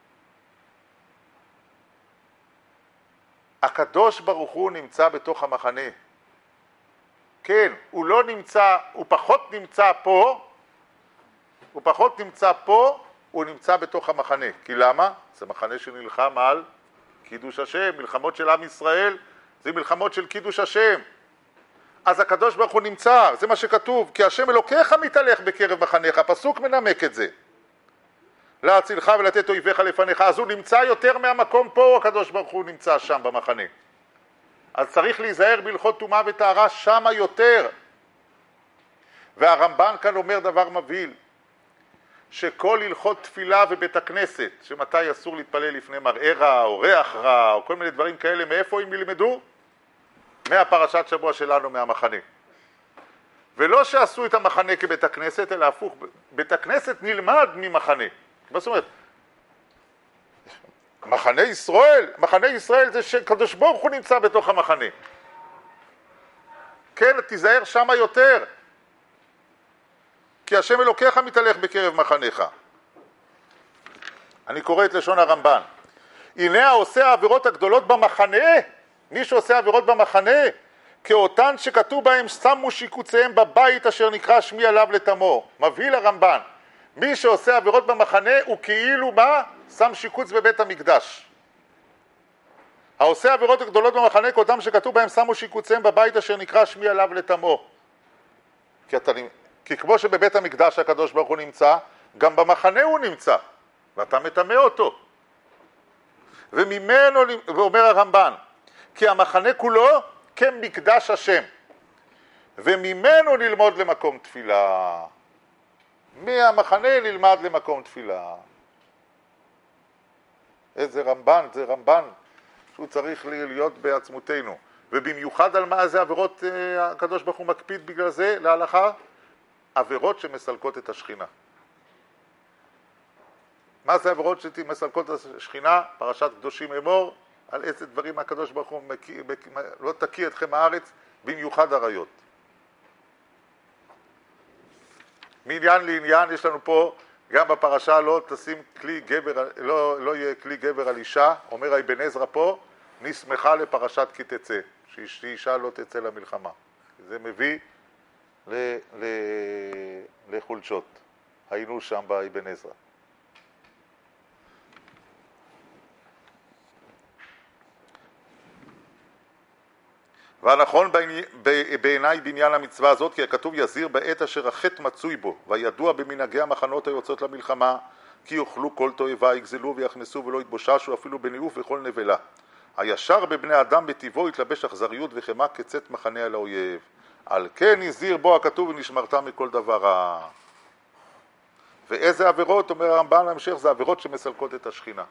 הקדוש ברוך הוא נמצא בתוך המחנה. כן, הוא לא נמצא, הוא פחות נמצא פה, הוא פחות נמצא פה, הוא נמצא בתוך המחנה. כי למה? זה מחנה שנלחם על קידוש השם, מלחמות של עם ישראל, זה מלחמות של קידוש השם. אז הקדוש ברוך הוא נמצא, זה מה שכתוב, כי השם אלוקיך מתהלך בקרב מחניך, הפסוק מנמק את זה. להצילך ולתת אויביך לפניך, אז הוא נמצא יותר מהמקום פה, הקדוש ברוך הוא נמצא שם במחנה. אז צריך להיזהר בהלכות טומאה וטהרה שמה יותר. והרמב"ן כאן אומר דבר מבהיל, שכל הלכות תפילה ובית הכנסת, שמתי אסור להתפלל לפני מראה רע או ריח רע או כל מיני דברים כאלה, מאיפה הם ילמדו? מהפרשת שבוע שלנו, מהמחנה. ולא שעשו את המחנה כבית הכנסת, אלא הפוך, בית הכנסת נלמד ממחנה. מה זאת אומרת? מחנה ישראל, מחנה ישראל זה שקדוש ברוך הוא נמצא בתוך המחנה. כן, תיזהר שמה יותר. כי השם אלוקיך מתהלך בקרב מחניך. אני קורא את לשון הרמב"ן. הנה העושה העבירות הגדולות במחנה, מי שעושה עבירות במחנה, כאותן שכתוב בהם שמו שיקוציהם בבית אשר נקרא שמי עליו לתמו. מבהיל הרמב"ן. מי שעושה עבירות במחנה הוא כאילו מה? שם שיקוץ בבית המקדש. העושה עבירות הגדולות במחנה כאותם שכתוב בהם שמו שיקוציהם בבית אשר נקרא שמי עליו לתמו. כי, אתה, כי כמו שבבית המקדש הקדוש ברוך הוא נמצא, גם במחנה הוא נמצא, ואתה מטמא אותו. וממנו, ואומר הרמב"ן, כי המחנה כולו כמקדש השם, וממנו ללמוד למקום תפילה. מהמחנה נלמד למקום תפילה. איזה רמב"ן, זה רמב"ן שהוא צריך להיות בעצמותנו. ובמיוחד על מה זה עבירות הקדוש ברוך הוא מקפיד בגלל זה להלכה? עבירות שמסלקות את השכינה. מה זה עבירות שמסלקות את השכינה? פרשת קדושים אמור, על איזה דברים הקדוש ברוך הוא מקיא, לא תקיא אתכם הארץ, במיוחד עריות. מעניין לעניין, יש לנו פה גם בפרשה לא תשים כלי גבר, לא, לא יהיה כלי גבר על אישה, אומר אבן עזרא פה, נסמכה לפרשת כי תצא, שאישה לא תצא למלחמה. זה מביא ל, ל, לחולשות. היינו שם באבן עזרא. והנכון בעיניי בעניין המצווה הזאת, כי הכתוב יזהיר בעת אשר החטא מצוי בו, וידוע במנהגי המחנות היוצאות למלחמה, כי יאכלו כל תועבה, יגזלו ויחנסו ולא יתבוששו אפילו בניאוף וכל נבלה. הישר בבני אדם בטבעו יתלבש אכזריות וחמה כצאת מחנה על האויב. על כן הזהיר בו הכתוב ונשמרת מכל דבר רע. ואיזה עבירות, אומר הרמב"ן להמשך, זה עבירות שמסלקות את השכינה.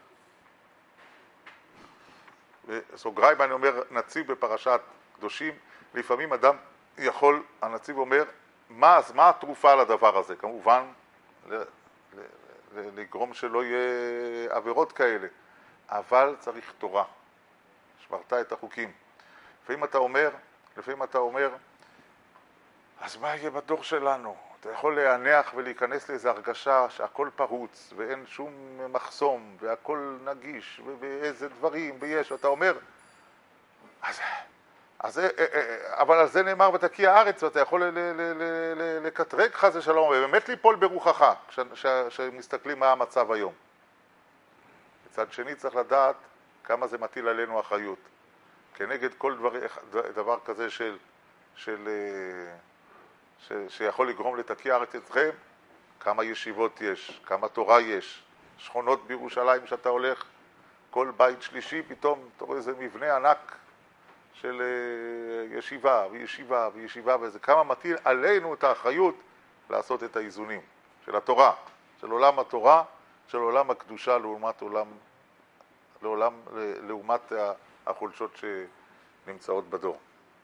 בסוגריים אני אומר, נציב בפרשת קדושים, לפעמים אדם יכול, הנציב אומר, מה, אז מה התרופה לדבר הזה? כמובן, ל, ל, ל, לגרום שלא יהיה עבירות כאלה, אבל צריך תורה, שמרת את החוקים. לפעמים אתה אומר, לפעמים אתה אומר, אז מה יהיה בדור שלנו? אתה יכול להניח ולהיכנס לאיזו הרגשה שהכל פרוץ, ואין שום מחסום, והכל נגיש, ואיזה דברים, ויש, ואתה אומר, אז, אז, אבל על זה נאמר ותקיע הארץ, ואתה יכול לקטרג חס ושלום, ובאמת ליפול ברוחך, כשמסתכלים מה המצב היום. מצד שני צריך לדעת כמה זה מטיל עלינו אחריות, כנגד כל דבר, דבר כזה של, של ש, שיכול לגרום לתקיע הארץ אתכם, כמה ישיבות יש, כמה תורה יש, שכונות בירושלים שאתה הולך, כל בית שלישי פתאום אתה רואה איזה מבנה ענק של ישיבה וישיבה וישיבה, וזה כמה מטיל עלינו את האחריות לעשות את האיזונים של התורה, של עולם התורה, של עולם הקדושה לעומת עולם, לעולם, לעומת החולשות שנמצאות בדור.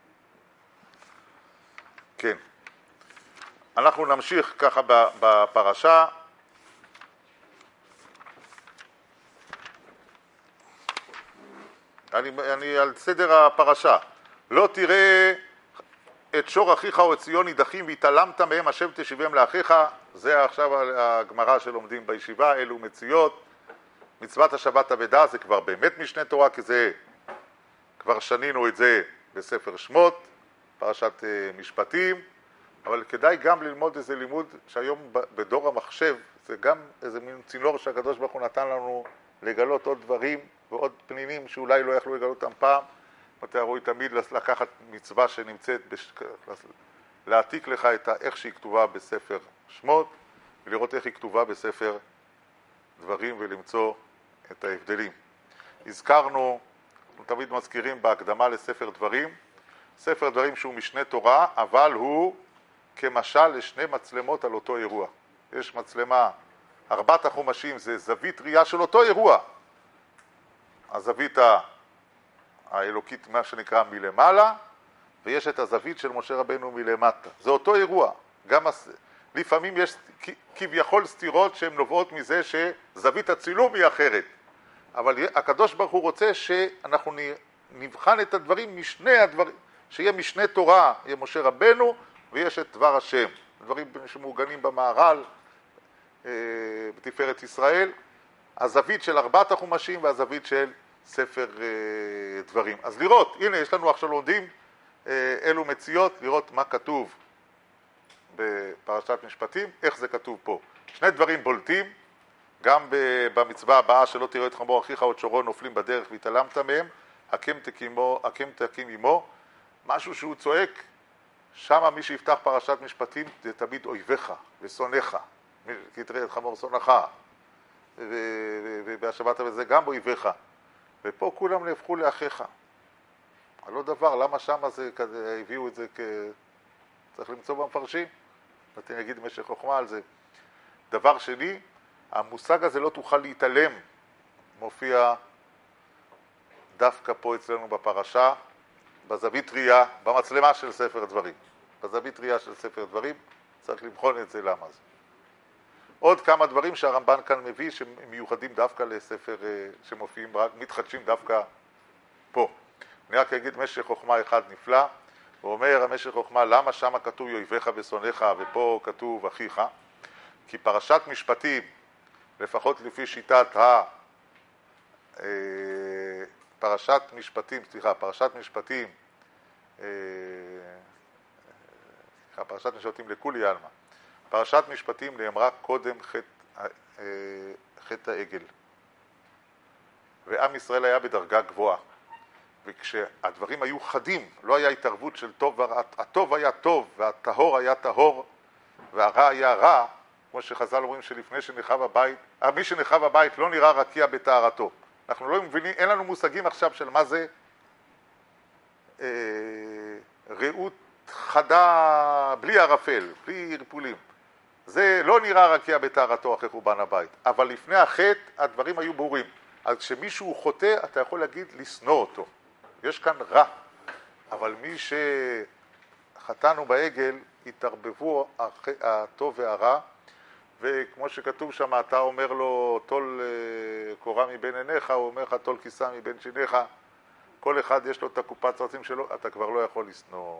כן. אנחנו נמשיך ככה בפרשה. אני, אני על סדר הפרשה. לא תראה את שור אחיך או את ציון נידחים והתעלמת מהם, השב תשיבם לאחיך. זה עכשיו הגמרא שלומדים בישיבה, אלו מציאות. מצוות השבת אבדה זה כבר באמת משנה תורה, כי זה כבר שנינו את זה בספר שמות, פרשת משפטים. אבל כדאי גם ללמוד איזה לימוד שהיום בדור המחשב, זה גם איזה מין צינור שהקדוש ברוך הוא נתן לנו לגלות עוד דברים ועוד פנינים שאולי לא יכלו לגלות אותם פעם. אתה רואה תמיד לקחת מצווה שנמצאת, בש... להעתיק לך את איך שהיא כתובה בספר שמות, ולראות איך היא כתובה בספר דברים ולמצוא את ההבדלים. הזכרנו, אנחנו תמיד מזכירים בהקדמה לספר דברים, ספר דברים שהוא משנה תורה, אבל הוא כמשל לשני מצלמות על אותו אירוע. יש מצלמה, ארבעת החומשים זה זווית ראייה של אותו אירוע. הזווית האלוקית, מה שנקרא מלמעלה, ויש את הזווית של משה רבנו מלמטה. זה אותו אירוע. גם הס... לפעמים יש כביכול סתירות שהן נובעות מזה שזווית הצילום היא אחרת. אבל הקדוש ברוך הוא רוצה שאנחנו נבחן את הדברים משני הדברים, שיהיה משנה תורה, יהיה משה רבנו ויש את דבר השם. דברים שמעוגנים במהר"ל, בתפארת ישראל, הזווית של ארבעת החומשים והזווית של ספר דברים. אז לראות, הנה יש לנו עכשיו לומדים אלו מציאות, לראות מה כתוב בפרשת משפטים, איך זה כתוב פה. שני דברים בולטים, גם במצווה הבאה שלא תראה את חמור אחיך או את שורו נופלים בדרך והתעלמת מהם, הקם תקימו, הקם תקים עמו, משהו שהוא צועק, שם מי שיפתח פרשת משפטים זה תמיד אויביך ושונאיך, כי תראה את חמור שונאך, ובהשבת הזה גם אויביך, ופה כולם נהפכו לאחיך. הלא דבר, למה שם זה, כזה, הביאו את זה כ... צריך למצוא במפרשים, ואתם נגיד משך חוכמה על זה. דבר שני, המושג הזה לא תוכל להתעלם, מופיע דווקא פה אצלנו בפרשה, בזווית ראייה, במצלמה של ספר דברים. בזווית ראייה של ספר דברים, צריך לבחון את זה למה זה. עוד כמה דברים שהרמב"ן כאן מביא, שהם מיוחדים דווקא לספר שמופיעים, מתחדשים דווקא פה. אני רק אגיד משך חוכמה אחד נפלא, הוא אומר המשך חוכמה, למה שם כתוב אויביך ושונאיך ופה כתוב אחיך? כי פרשת משפטים, לפחות לפי שיטת ה... פרשת משפטים, סליחה, פרשת משפטים, סליחה, פרשת משפטים לכולי עלמא. פרשת משפטים נאמרה קודם חטא, חטא העגל. ועם ישראל היה בדרגה גבוהה. וכשהדברים היו חדים, לא היה התערבות של טוב ורע, הטוב היה טוב והטהור היה טהור והרע היה רע, כמו שחז"ל אומרים שלפני שנחרב הבית, מי שנחרב הבית לא נראה רקיע בטהרתו. אנחנו לא מבינים, אין לנו מושגים עכשיו של מה זה אה, ראות חדה בלי ערפל, בלי ערפולים. זה לא נראה רקיע בטהרתו אחרי חורבן הבית, אבל לפני החטא הדברים היו ברורים. אז כשמישהו חוטא אתה יכול להגיד לשנוא אותו. יש כאן רע, אבל מי שחטאנו בעגל התערבבו הטוב והרע, וכמו שכתוב שם, אתה אומר לו, טול קורה מבין עיניך, הוא אומר לך, טול כיסה מבין שיניך, כל אחד יש לו את הקופת רצים שלו, אתה כבר לא יכול לשנוא.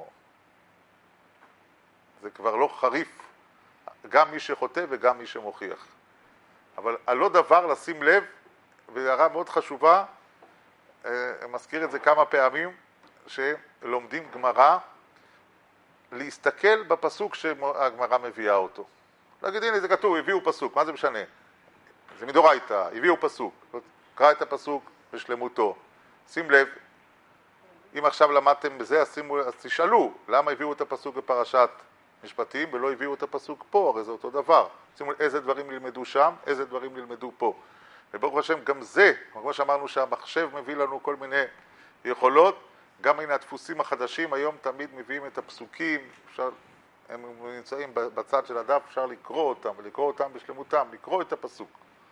זה כבר לא חריף, גם מי שחוטא וגם מי שמוכיח. אבל על לא דבר לשים לב, והערה מאוד חשובה, מזכיר את זה כמה פעמים, שלומדים גמרא, להסתכל בפסוק שהגמרא מביאה אותו. להגיד, הנה זה כתוב, הביאו פסוק, מה זה משנה? זה מדורייתא, הביאו פסוק. קרא את הפסוק בשלמותו. שים לב, אם עכשיו למדתם בזה, אז, שימו, אז תשאלו, למה הביאו את הפסוק בפרשת משפטים ולא הביאו את הפסוק פה? הרי זה אותו דבר. שימו איזה דברים נלמדו שם, איזה דברים נלמדו פה. וברוך השם, גם זה, כמו שאמרנו שהמחשב מביא לנו כל מיני יכולות, גם מן הדפוסים החדשים, היום תמיד מביאים את הפסוקים, אפשר, הם נמצאים בצד של הדף, אפשר לקרוא אותם, ולקרוא אותם בשלמותם, לקרוא את הפסוק.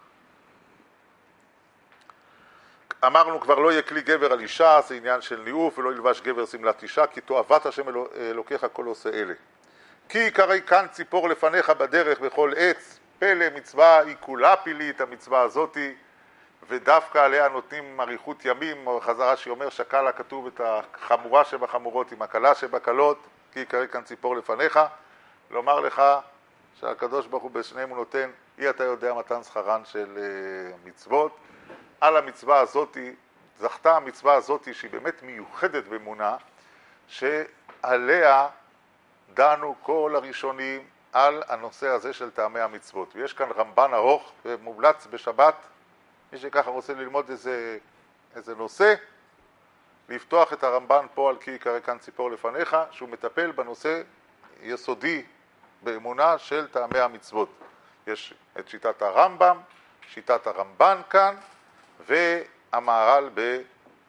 אמרנו כבר לא יהיה כלי גבר על אישה, זה עניין של ניאוף, ולא ילבש גבר שמלת אישה, כי תועבת השם אלוקיך כל עושה אלה. כי עיקרי כאן ציפור לפניך בדרך בכל עץ, פלא מצווה היא כולה פילית, המצווה הזאתי, ודווקא עליה נותנים אריכות ימים, או חזרה שאומר שקלה כתוב את החמורה שבחמורות עם הקלה שבקלות, כי עיקרי כאן ציפור לפניך, לומר לך שהקדוש ברוך הוא בשניהם הוא נותן, אי אתה יודע מתן שכרן של מצוות. על המצווה הזאתי, זכתה המצווה הזאתי שהיא באמת מיוחדת באמונה, שעליה דנו כל הראשונים על הנושא הזה של טעמי המצוות. ויש כאן רמב"ן ארוך ומומלץ בשבת, מי שככה רוצה ללמוד איזה, איזה נושא, לפתוח את הרמב"ן פה על כי יקרא כאן ציפור לפניך, שהוא מטפל בנושא יסודי באמונה של טעמי המצוות. יש את שיטת הרמב"ם, שיטת הרמב"ן כאן, והמהר"ל ב...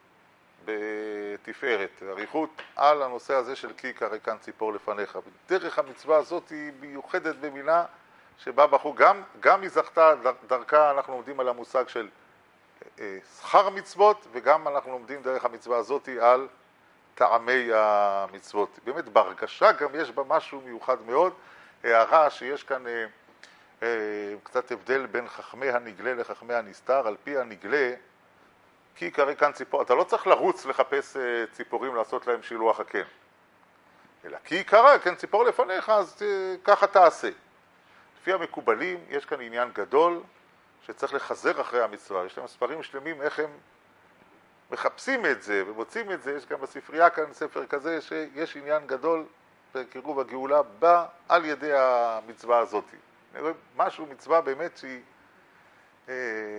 בתפארת, אריכות על הנושא הזה של כי יקרא כאן ציפור לפניך. דרך המצווה הזאת היא מיוחדת במינה שבה בחור, גם, גם היא זכתה דרכה, אנחנו לומדים על המושג של אה, שכר מצוות, וגם אנחנו לומדים דרך המצווה הזאת על טעמי המצוות. באמת בהרגשה גם יש בה משהו מיוחד מאוד, הערה שיש כאן אה, אה, קצת הבדל בין חכמי הנגלה לחכמי הנסתר. על פי הנגלה, כי יקרא כאן ציפור, אתה לא צריך לרוץ לחפש ציפורים לעשות להם שילוח הקן, אלא כי יקרא כאן ציפור לפניך, אז ככה תעשה. לפי המקובלים יש כאן עניין גדול שצריך לחזר אחרי המצווה. יש להם ספרים שלמים איך הם מחפשים את זה ומוצאים את זה. יש גם בספרייה כאן ספר כזה שיש עניין גדול בקירוב הגאולה בא על ידי המצווה הזאת. נראה משהו, מצווה באמת שהיא אה,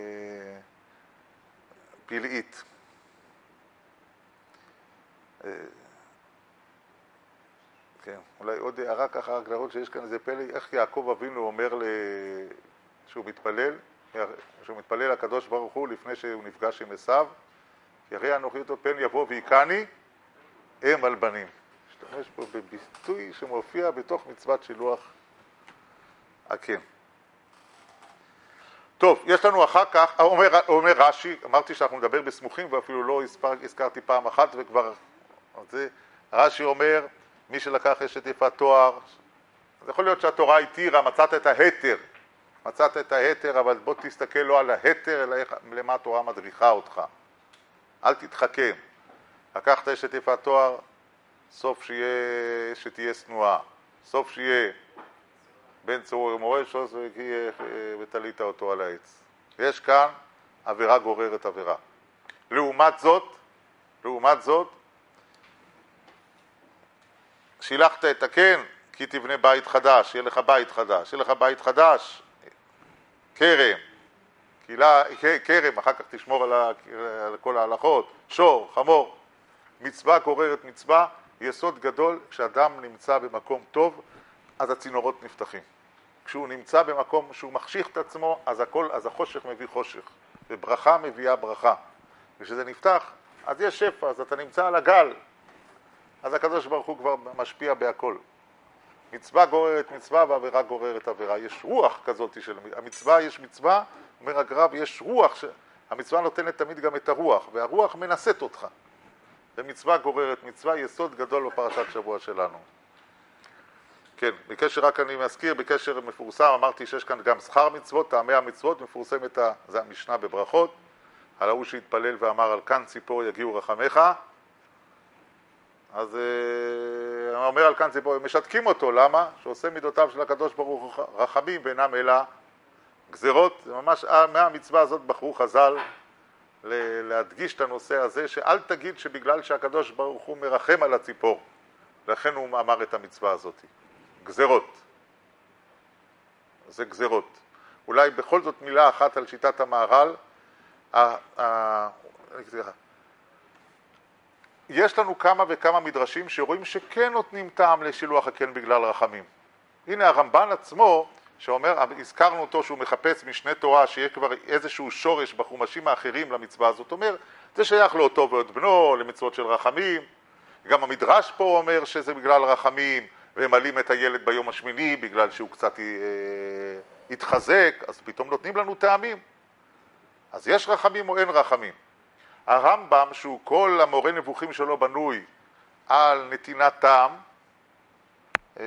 פלאית. אה, כן, אולי עוד הערה ככה רק להראות שיש כאן איזה פלא, איך יעקב אבינו אומר ל... שהוא מתפלל, שהוא מתפלל לקדוש ברוך הוא לפני שהוא נפגש עם עשיו, יראה אנוכי אותו פן יבוא ויקני אם על בנים. משתמש פה בביטוי שמופיע בתוך מצוות שילוח הקן. טוב, יש לנו אחר כך, אומר, אומר רש"י, אמרתי שאנחנו נדבר בסמוכים ואפילו לא הזכר, הזכרתי פעם אחת וכבר, זה, רש"י אומר, מי שלקח אשת יפת תואר, זה יכול להיות שהתורה התירה, מצאת את ההתר, מצאת את ההתר, אבל בוא תסתכל לא על ההתר, אלא למה התורה מדריכה אותך. אל תתחכם. לקחת אשת יפת תואר, סוף שיהיה, שתהיה סנועה. סוף שיהיה בן צרור ומורשוס ותלית אותו על העץ. יש כאן עבירה גוררת עבירה. לעומת זאת, לעומת זאת, שילחת את הקן, כי תבנה בית חדש, יהיה לך בית חדש, יהיה לך בית חדש, כרם, קילה, כרם, אחר כך תשמור על, ה, על כל ההלכות, שור, חמור, מצווה גוררת מצווה, יסוד גדול, כשאדם נמצא במקום טוב, אז הצינורות נפתחים. כשהוא נמצא במקום שהוא מחשיך את עצמו, אז הכל, אז החושך מביא חושך, וברכה מביאה ברכה. וכשזה נפתח, אז יש שפע, אז אתה נמצא על הגל, אז הקדוש ברוך הוא כבר משפיע בהכל. מצווה גוררת מצווה ועבירה גוררת עבירה. יש רוח כזאת של המצווה, יש מצווה, אומר הגר"א, יש רוח, ש... המצווה נותנת תמיד גם את הרוח, והרוח מנסית אותך. ומצווה גוררת מצווה, יסוד גדול בפרשת שבוע שלנו. כן, בקשר רק אני מזכיר, בקשר מפורסם, אמרתי שיש כאן גם שכר מצוות, טעמי המצוות, מפורסם את ה... זה המשנה בברכות, על ההוא שהתפלל ואמר על כאן ציפור יגיעו רחמך, אז הוא אומר על כאן ציפור, משתקים אותו, למה? שעושה מידותיו של הקדוש ברוך הוא רחמים ואינם אלא גזרות. זה ממש מהמצווה הזאת בחרו חז"ל להדגיש את הנושא הזה, שאל תגיד שבגלל שהקדוש ברוך הוא מרחם על הציפור, לכן הוא אמר את המצווה הזאת. גזרות. זה גזרות. אולי בכל זאת מילה אחת על שיטת המהר"ל. יש לנו כמה וכמה מדרשים שרואים שכן נותנים טעם לשילוח הקן בגלל רחמים. הנה הרמב"ן עצמו, שאומר, הזכרנו אותו שהוא מחפש משנה תורה, שיהיה כבר איזשהו שורש בחומשים האחרים למצווה הזאת, אומר, זה שייך לאותו ואת בנו, למצוות של רחמים. גם המדרש פה אומר שזה בגלל רחמים, והם מעלים את הילד ביום השמיני בגלל שהוא קצת אה, התחזק, אז פתאום נותנים לנו טעמים. אז יש רחמים או אין רחמים? הרמב"ם, שהוא כל המורה נבוכים שלו בנוי על נתינת טעם, אה,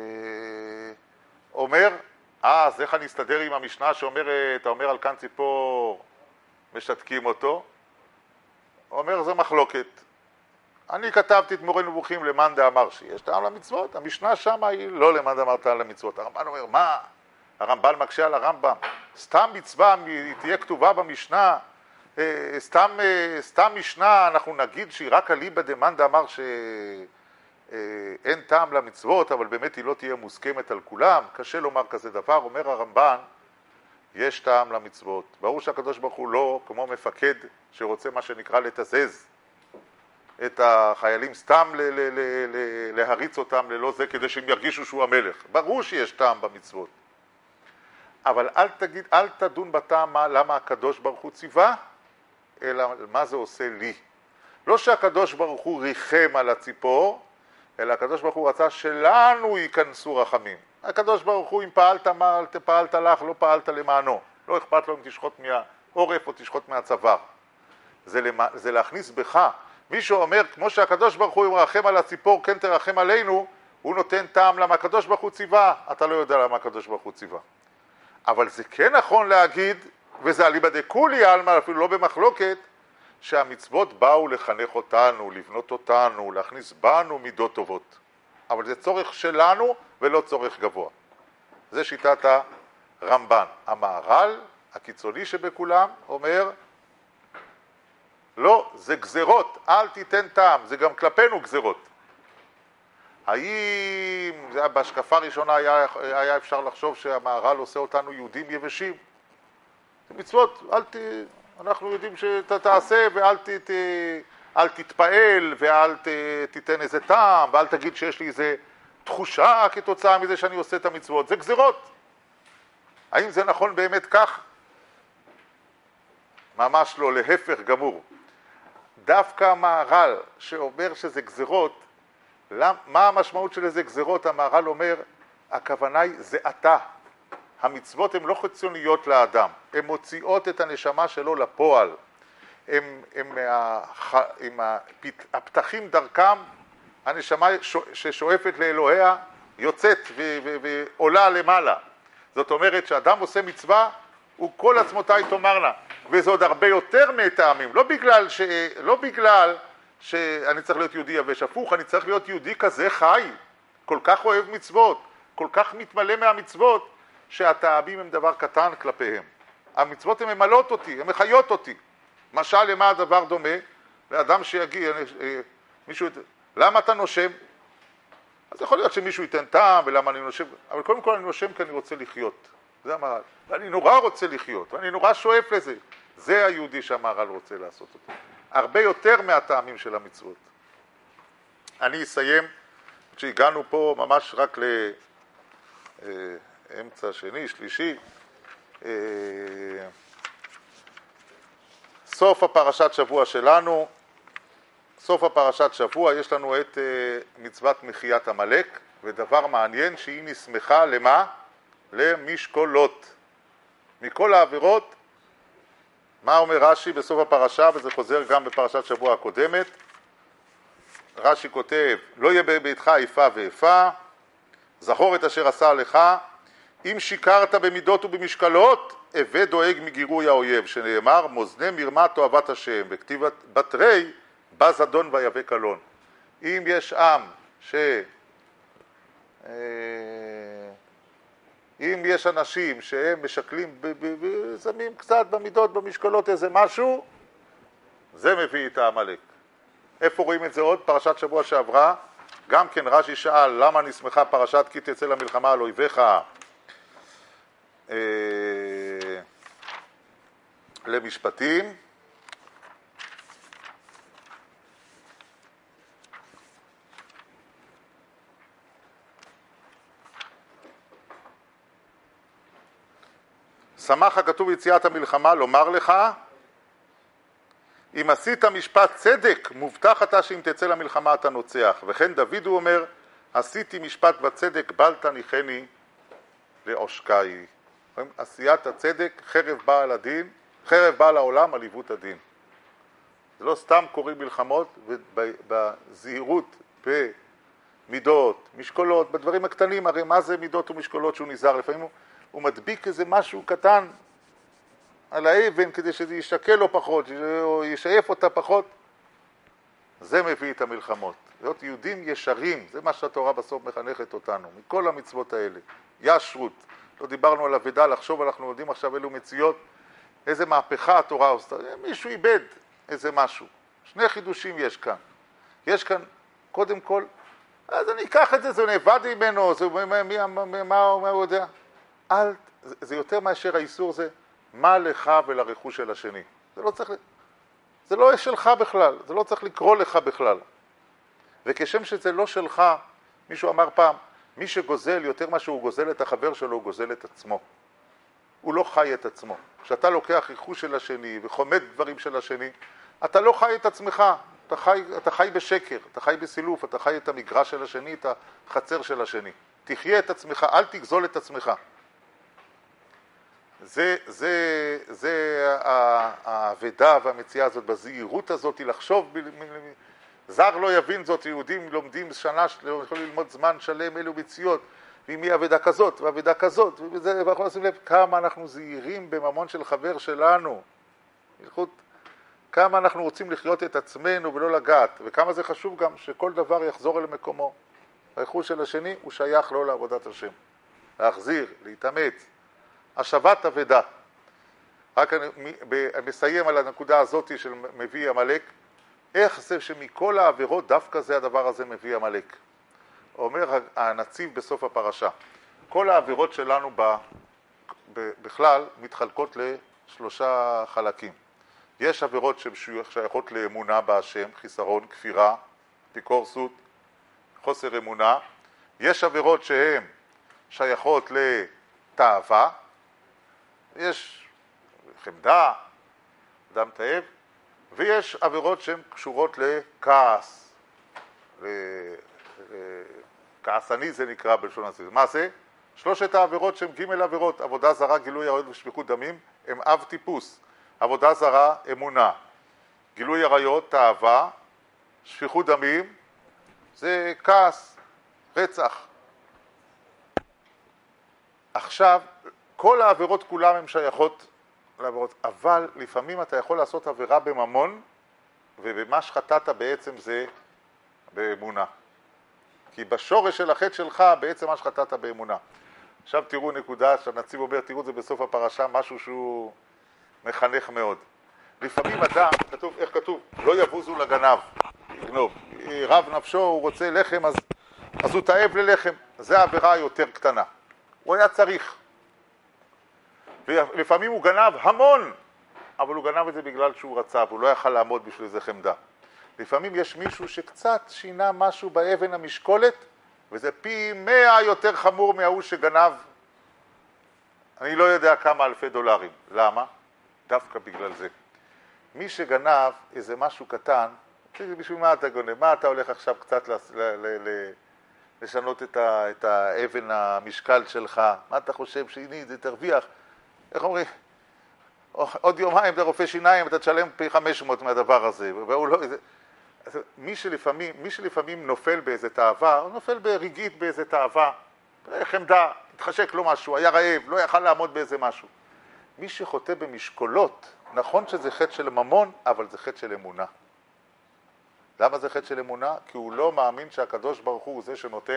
אומר, אה, אז איך אני אסתדר עם המשנה שאומרת, אתה אומר על כאן ציפור משתקים אותו? הוא אומר, זה מחלוקת. אני כתבתי את מורה נבוכים למאן דאמר שיש טעם למצוות, המשנה שמה היא לא למאן דאמר טעם למצוות. הרמב"ן אומר, מה? הרמב"ן מקשה על הרמב"ם. סתם מצווה היא תהיה כתובה במשנה, סתם, סתם משנה אנחנו נגיד שהיא רק אליבא דמאן דאמר ש... אין טעם למצוות, אבל באמת היא לא תהיה מוסכמת על כולם, קשה לומר כזה דבר. אומר הרמב"ן, יש טעם למצוות. ברור שהקדוש ברוך הוא לא כמו מפקד שרוצה מה שנקרא לתזז את החיילים סתם ל- ל- ל- ל- להריץ אותם ללא זה כדי שהם ירגישו שהוא המלך. ברור שיש טעם במצוות. אבל אל תגיד, אל תדון בטעם מה, למה הקדוש ברוך הוא ציווה, אלא מה זה עושה לי. לא שהקדוש ברוך הוא ריחם על הציפור, אלא הקדוש ברוך הוא רצה שלנו ייכנסו רחמים. הקדוש ברוך הוא, אם פעלת מה, פעלת לך, לא פעלת למענו. לא אכפת לו אם תשחוט מהעורף או תשחוט מהצוואר. זה, למע... זה להכניס בך. מישהו אומר, כמו שהקדוש ברוך הוא מרחם על הציפור, כן תרחם עלינו, הוא נותן טעם למה הקדוש ברוך הוא ציווה. אתה לא יודע למה הקדוש ברוך הוא ציווה. אבל זה כן נכון להגיד, וזה אליבא דכולי עלמא, אפילו לא במחלוקת, שהמצוות באו לחנך אותנו, לבנות אותנו, להכניס בנו מידות טובות. אבל זה צורך שלנו ולא צורך גבוה. זה שיטת הרמב"ן. המהר"ל, הקיצוני שבכולם, אומר, לא, זה גזרות, אל תיתן טעם, זה גם כלפינו גזרות. האם, זה היה בהשקפה ראשונה, היה, היה אפשר לחשוב שהמהר"ל עושה אותנו יהודים יבשים? זה מצוות, אל ת... אנחנו יודעים שאתה תעשה ואל ת... ת... אל תתפעל ואל ת... תיתן איזה טעם ואל תגיד שיש לי איזה תחושה כתוצאה מזה שאני עושה את המצוות. זה גזרות. האם זה נכון באמת כך? ממש לא, להפך גמור. דווקא המהר"ל שאומר שזה גזרות, מה המשמעות של איזה גזרות? המהר"ל אומר, הכוונה היא זה אתה. המצוות הן לא חיצוניות לאדם, הן מוציאות את הנשמה שלו לפועל. הם, הם, עם הפתחים דרכם, הנשמה ששואפת לאלוהיה יוצאת ו- ו- ועולה למעלה. זאת אומרת שאדם עושה מצווה, הוא כל עצמותיי תאמרנה, וזה עוד הרבה יותר מטעמים, לא בגלל, ש... לא בגלל שאני צריך להיות יהודי יבש, הפוך, אני צריך להיות יהודי כזה חי, כל כך אוהב מצוות, כל כך מתמלא מהמצוות, שהטעמים הם דבר קטן כלפיהם. המצוות הן ממלאות אותי, הן מחיות אותי. משל למה הדבר דומה? לאדם שיגיע, מישהו, למה אתה נושם? אז יכול להיות שמישהו ייתן טעם ולמה אני נושם, אבל קודם כל אני נושם כי אני רוצה לחיות. זה המהר"ל. ואני נורא רוצה לחיות, ואני נורא שואף לזה. זה היהודי שהמהר"ל רוצה לעשות אותו. הרבה יותר מהטעמים של המצוות. אני אסיים, כשהגענו פה ממש רק לאמצע שני, שלישי, סוף הפרשת שבוע שלנו, סוף הפרשת שבוע יש לנו את מצוות מחיית עמלק, ודבר מעניין שהיא נסמכה למה? למשקולות. מכל העבירות, מה אומר רש"י בסוף הפרשה, וזה חוזר גם בפרשת שבוע הקודמת, רש"י כותב, לא יהיה בביתך איפה ואיפה, זכור את אשר עשה לך, אם שיקרת במידות ובמשקלות, הווה דואג מגירוי האויב, שנאמר, מאזני מרמה תועבת השם, וכתיב בתרי, בז אדון ויבא קלון. אם יש עם ש... אם יש אנשים שהם משקלים, שמים קצת במידות, במשקלות איזה משהו, זה מביא את העמלק. איפה רואים את זה עוד? פרשת שבוע שעברה, גם כן רש"י שאל, למה נסמכה פרשת כי תצא למלחמה על אויביך אה, למשפטים? שמח הכתוב יציאת המלחמה לומר לך, אם עשית משפט צדק, מובטח אתה שאם תצא למלחמה אתה נוצח. וכן דוד הוא אומר, עשיתי משפט בצדק, בל תניחני לעושקי. עשיית הצדק, חרב באה לדין, חרב באה לעולם על עיוות הדין. זה לא סתם קוראים מלחמות, ובזהירות, במידות, משקולות, בדברים הקטנים, הרי מה זה מידות ומשקולות שהוא נזהר? לפעמים הוא, הוא מדביק איזה משהו קטן על האבן כדי שזה ישקל לו פחות, או ישייף אותה פחות. זה מביא את המלחמות. להיות יהודים ישרים, זה מה שהתורה בסוף מחנכת אותנו, מכל המצוות האלה. ישרות. לא דיברנו על אבדה, לחשוב, אנחנו יודעים עכשיו אלו מציאות, איזה מהפכה התורה עושה. מישהו איבד איזה משהו. שני חידושים יש כאן. יש כאן, קודם כל, אז אני אקח את זה, זה נאבד ממנו, זה, מי, מי, מי, מה, מה הוא יודע? אל, זה, זה יותר מאשר האיסור זה, מה לך ולרכוש של השני. זה לא צריך, זה לא שלך בכלל, זה לא צריך לקרוא לך בכלל. וכשם שזה לא שלך, מישהו אמר פעם, מי שגוזל יותר מה שהוא גוזל את החבר שלו, הוא גוזל את עצמו. הוא לא חי את עצמו. כשאתה לוקח רכוש של השני וחומד דברים של השני, אתה לא חי את עצמך, אתה חי, אתה חי בשקר, אתה חי בסילוף, אתה חי את המגרש של השני, את החצר של השני. תחיה את עצמך, אל תגזול את עצמך. זה, זה, זה העבדה והמציאה הזאת, בזהירות הזאת, לחשוב, ב, זר לא יבין זאת, יהודים לומדים שנה, יכולים ללמוד זמן שלם, אלו מציאות, ואם היא עבדה כזאת, ועבדה כזאת, וזה, ואנחנו נשים לב כמה אנחנו זהירים בממון של חבר שלנו, הלכות, כמה אנחנו רוצים לחיות את עצמנו ולא לגעת, וכמה זה חשוב גם שכל דבר יחזור אל מקומו. הרכוש של השני הוא שייך לא לעבודת השם. להחזיר, להתאמץ, השבת אבדה. רק אני מסיים על הנקודה הזאת של מביא עמלק, איך זה שמכל העבירות דווקא זה הדבר הזה מביא עמלק. אומר הנציב בסוף הפרשה, כל העבירות שלנו ב, ב, בכלל מתחלקות לשלושה חלקים. יש עבירות ששייכות לאמונה בהשם, חיסרון, כפירה, אפיקורסות, חוסר אמונה. יש עבירות שהן שייכות לתאווה, יש חמדה, אדם תאב, ויש עבירות שהן קשורות לכעס, כעסני זה נקרא בלשון הזה. מה זה? שלושת העבירות שהן ג' עבירות, עבודה זרה, גילוי עריות ושפיכות דמים, הם אב טיפוס. עבודה זרה, אמונה. גילוי עריות, תאווה, שפיכות דמים, זה כעס, רצח. עכשיו, כל העבירות כולם הן שייכות לעבירות, אבל לפעמים אתה יכול לעשות עבירה בממון, ובמה שחטאת בעצם זה באמונה. כי בשורש של החטא שלך בעצם מה שחטאת באמונה. עכשיו תראו נקודה שהנציב אומר, תראו את זה בסוף הפרשה, משהו שהוא מחנך מאוד. לפעמים אדם, כתוב, איך כתוב? לא יבוזו לגנב, יגנוב. רב נפשו, הוא רוצה לחם, אז, אז הוא תאב ללחם. זה העבירה היותר קטנה. הוא היה צריך. ולפעמים הוא גנב המון, אבל הוא גנב את זה בגלל שהוא רצה, והוא לא יכל לעמוד בשביל זה חמדה. לפעמים יש מישהו שקצת שינה משהו באבן המשקולת, וזה פי מאה יותר חמור מההוא שגנב, אני לא יודע כמה אלפי דולרים. למה? דווקא בגלל זה. מי שגנב איזה משהו קטן, בשביל מה אתה גונב? מה אתה הולך עכשיו קצת ל- ל- ל- לשנות את, ה- את האבן המשקל שלך? מה אתה חושב שהנה זה תרוויח? איך אומרים? עוד יומיים אתה רופא שיניים, אתה תשלם פי חמש מאות מהדבר הזה. והוא לא... מי שלפעמים, מי שלפעמים נופל באיזה תאווה, הוא נופל ברגעית באיזה תאווה, חמדה, התחשק לו משהו, היה רעב, לא יכל לעמוד באיזה משהו. מי שחוטא במשקולות, נכון שזה חטא של ממון, אבל זה חטא של אמונה. למה זה חטא של אמונה? כי הוא לא מאמין שהקדוש ברוך הוא זה שנותן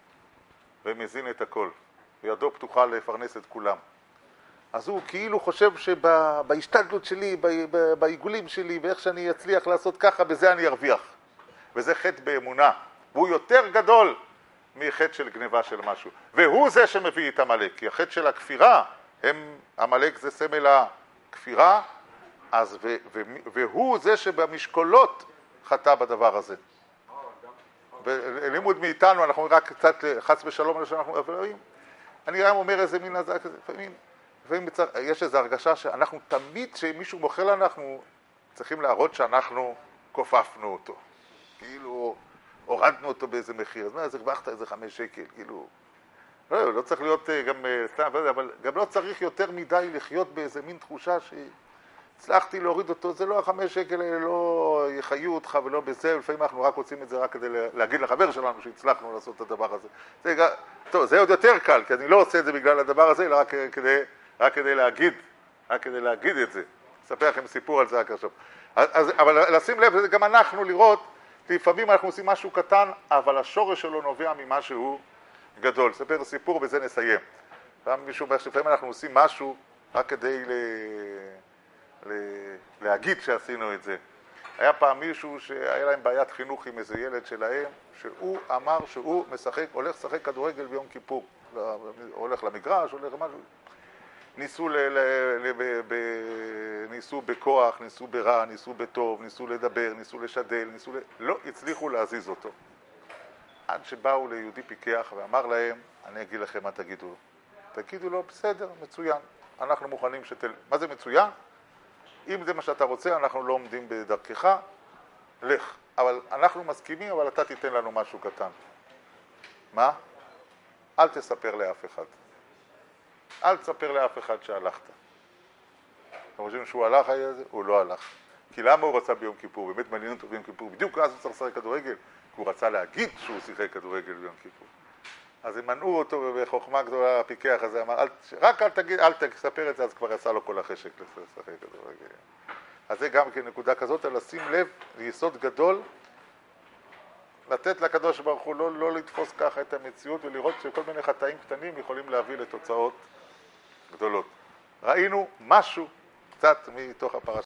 ומזין את הכל. וידו פתוחה לפרנס את כולם. אז הוא כאילו חושב שבהשתדלות שלי, בעיגולים שלי, ואיך שאני אצליח לעשות ככה, בזה אני ארוויח. וזה חטא באמונה. והוא יותר גדול מחטא של גניבה של משהו. והוא זה שמביא את עמלק. כי החטא של הכפירה, הם, עמלק זה סמל הכפירה, אז ו, ו, והוא זה שבמשקולות חטא בדבר הזה. ולימוד מאיתנו, אנחנו רק קצת חץ בשלום, שאנחנו עברים. אני גם אומר איזה מין הזה, לפעמים, לפעמים יש איזו הרגשה שאנחנו תמיד, כשמישהו מוכר לנו, אנחנו צריכים להראות שאנחנו כופפנו אותו. כאילו, הורדנו אותו באיזה מחיר. אז מה, אז הרווחת איזה חמש שקל, כאילו... לא, לא צריך להיות גם סתם, אבל גם לא צריך יותר מדי לחיות באיזה מין תחושה שהצלחתי להוריד אותו, זה לא החמש שקל, לא יחיו אותך ולא בזה, ולפעמים אנחנו רק רוצים את זה רק כדי להגיד לחבר שלנו שהצלחנו לעשות את הדבר הזה. זה, טוב, זה עוד יותר קל, כי אני לא עושה את זה בגלל הדבר הזה, אלא רק כדי, רק כדי להגיד, רק כדי להגיד את זה. אספר לכם סיפור על זה רק עכשיו. אז, אבל לשים לב, זה גם אנחנו לראות, לפעמים אנחנו עושים משהו קטן, אבל השורש שלו נובע ממשהו גדול. ספר סיפור ובזה נסיים. פעם מישהו אומר שלפעמים אנחנו עושים משהו רק כדי ל... ל... להגיד שעשינו את זה. היה פעם מישהו שהיה להם בעיית חינוך עם איזה ילד שלהם, שהוא אמר שהוא משחק, הולך לשחק כדורגל ביום כיפור. הולך למגרש, הולך משהו. ניסו, ל, ל, ל, ב, ב, ניסו בכוח, ניסו ברע, ניסו בטוב, ניסו לדבר, ניסו לשדל, ניסו ל... לא הצליחו להזיז אותו. עד שבאו ליהודי פיקח ואמר להם, אני אגיד לכם מה תגידו לו. תגידו לו, בסדר, מצוין. אנחנו מוכנים שתל... מה זה מצוין? אם זה מה שאתה רוצה, אנחנו לא עומדים בדרכך, לך. אבל אנחנו מסכימים, אבל אתה תיתן לנו משהו קטן. מה? אל תספר לאף אחד. אל תספר לאף אחד שהלכת. אתם חושבים שהוא הלך היה זה? הוא לא הלך. כי למה הוא רצה ביום כיפור? באמת מעניין אותו ביום כיפור. בדיוק אז הוא צריך לשחק כדורגל, כי הוא רצה להגיד שהוא שיחק כדורגל ביום כיפור. אז הם מנעו אותו בחוכמה גדולה, הפיקח הזה אמר, אל, רק אל תגיד, אל תספר את זה, אז כבר יצא לו כל החשק לשחק כדורגל. אז זה גם כן נקודה כזאת, על לשים לב ליסוד גדול, לתת לקדוש ברוך הוא לא, לא לתפוס ככה את המציאות ולראות שכל מיני חטאים קטנים יכולים להביא לתוצאות גדולות. ראינו משהו קצת מתוך הפרשה.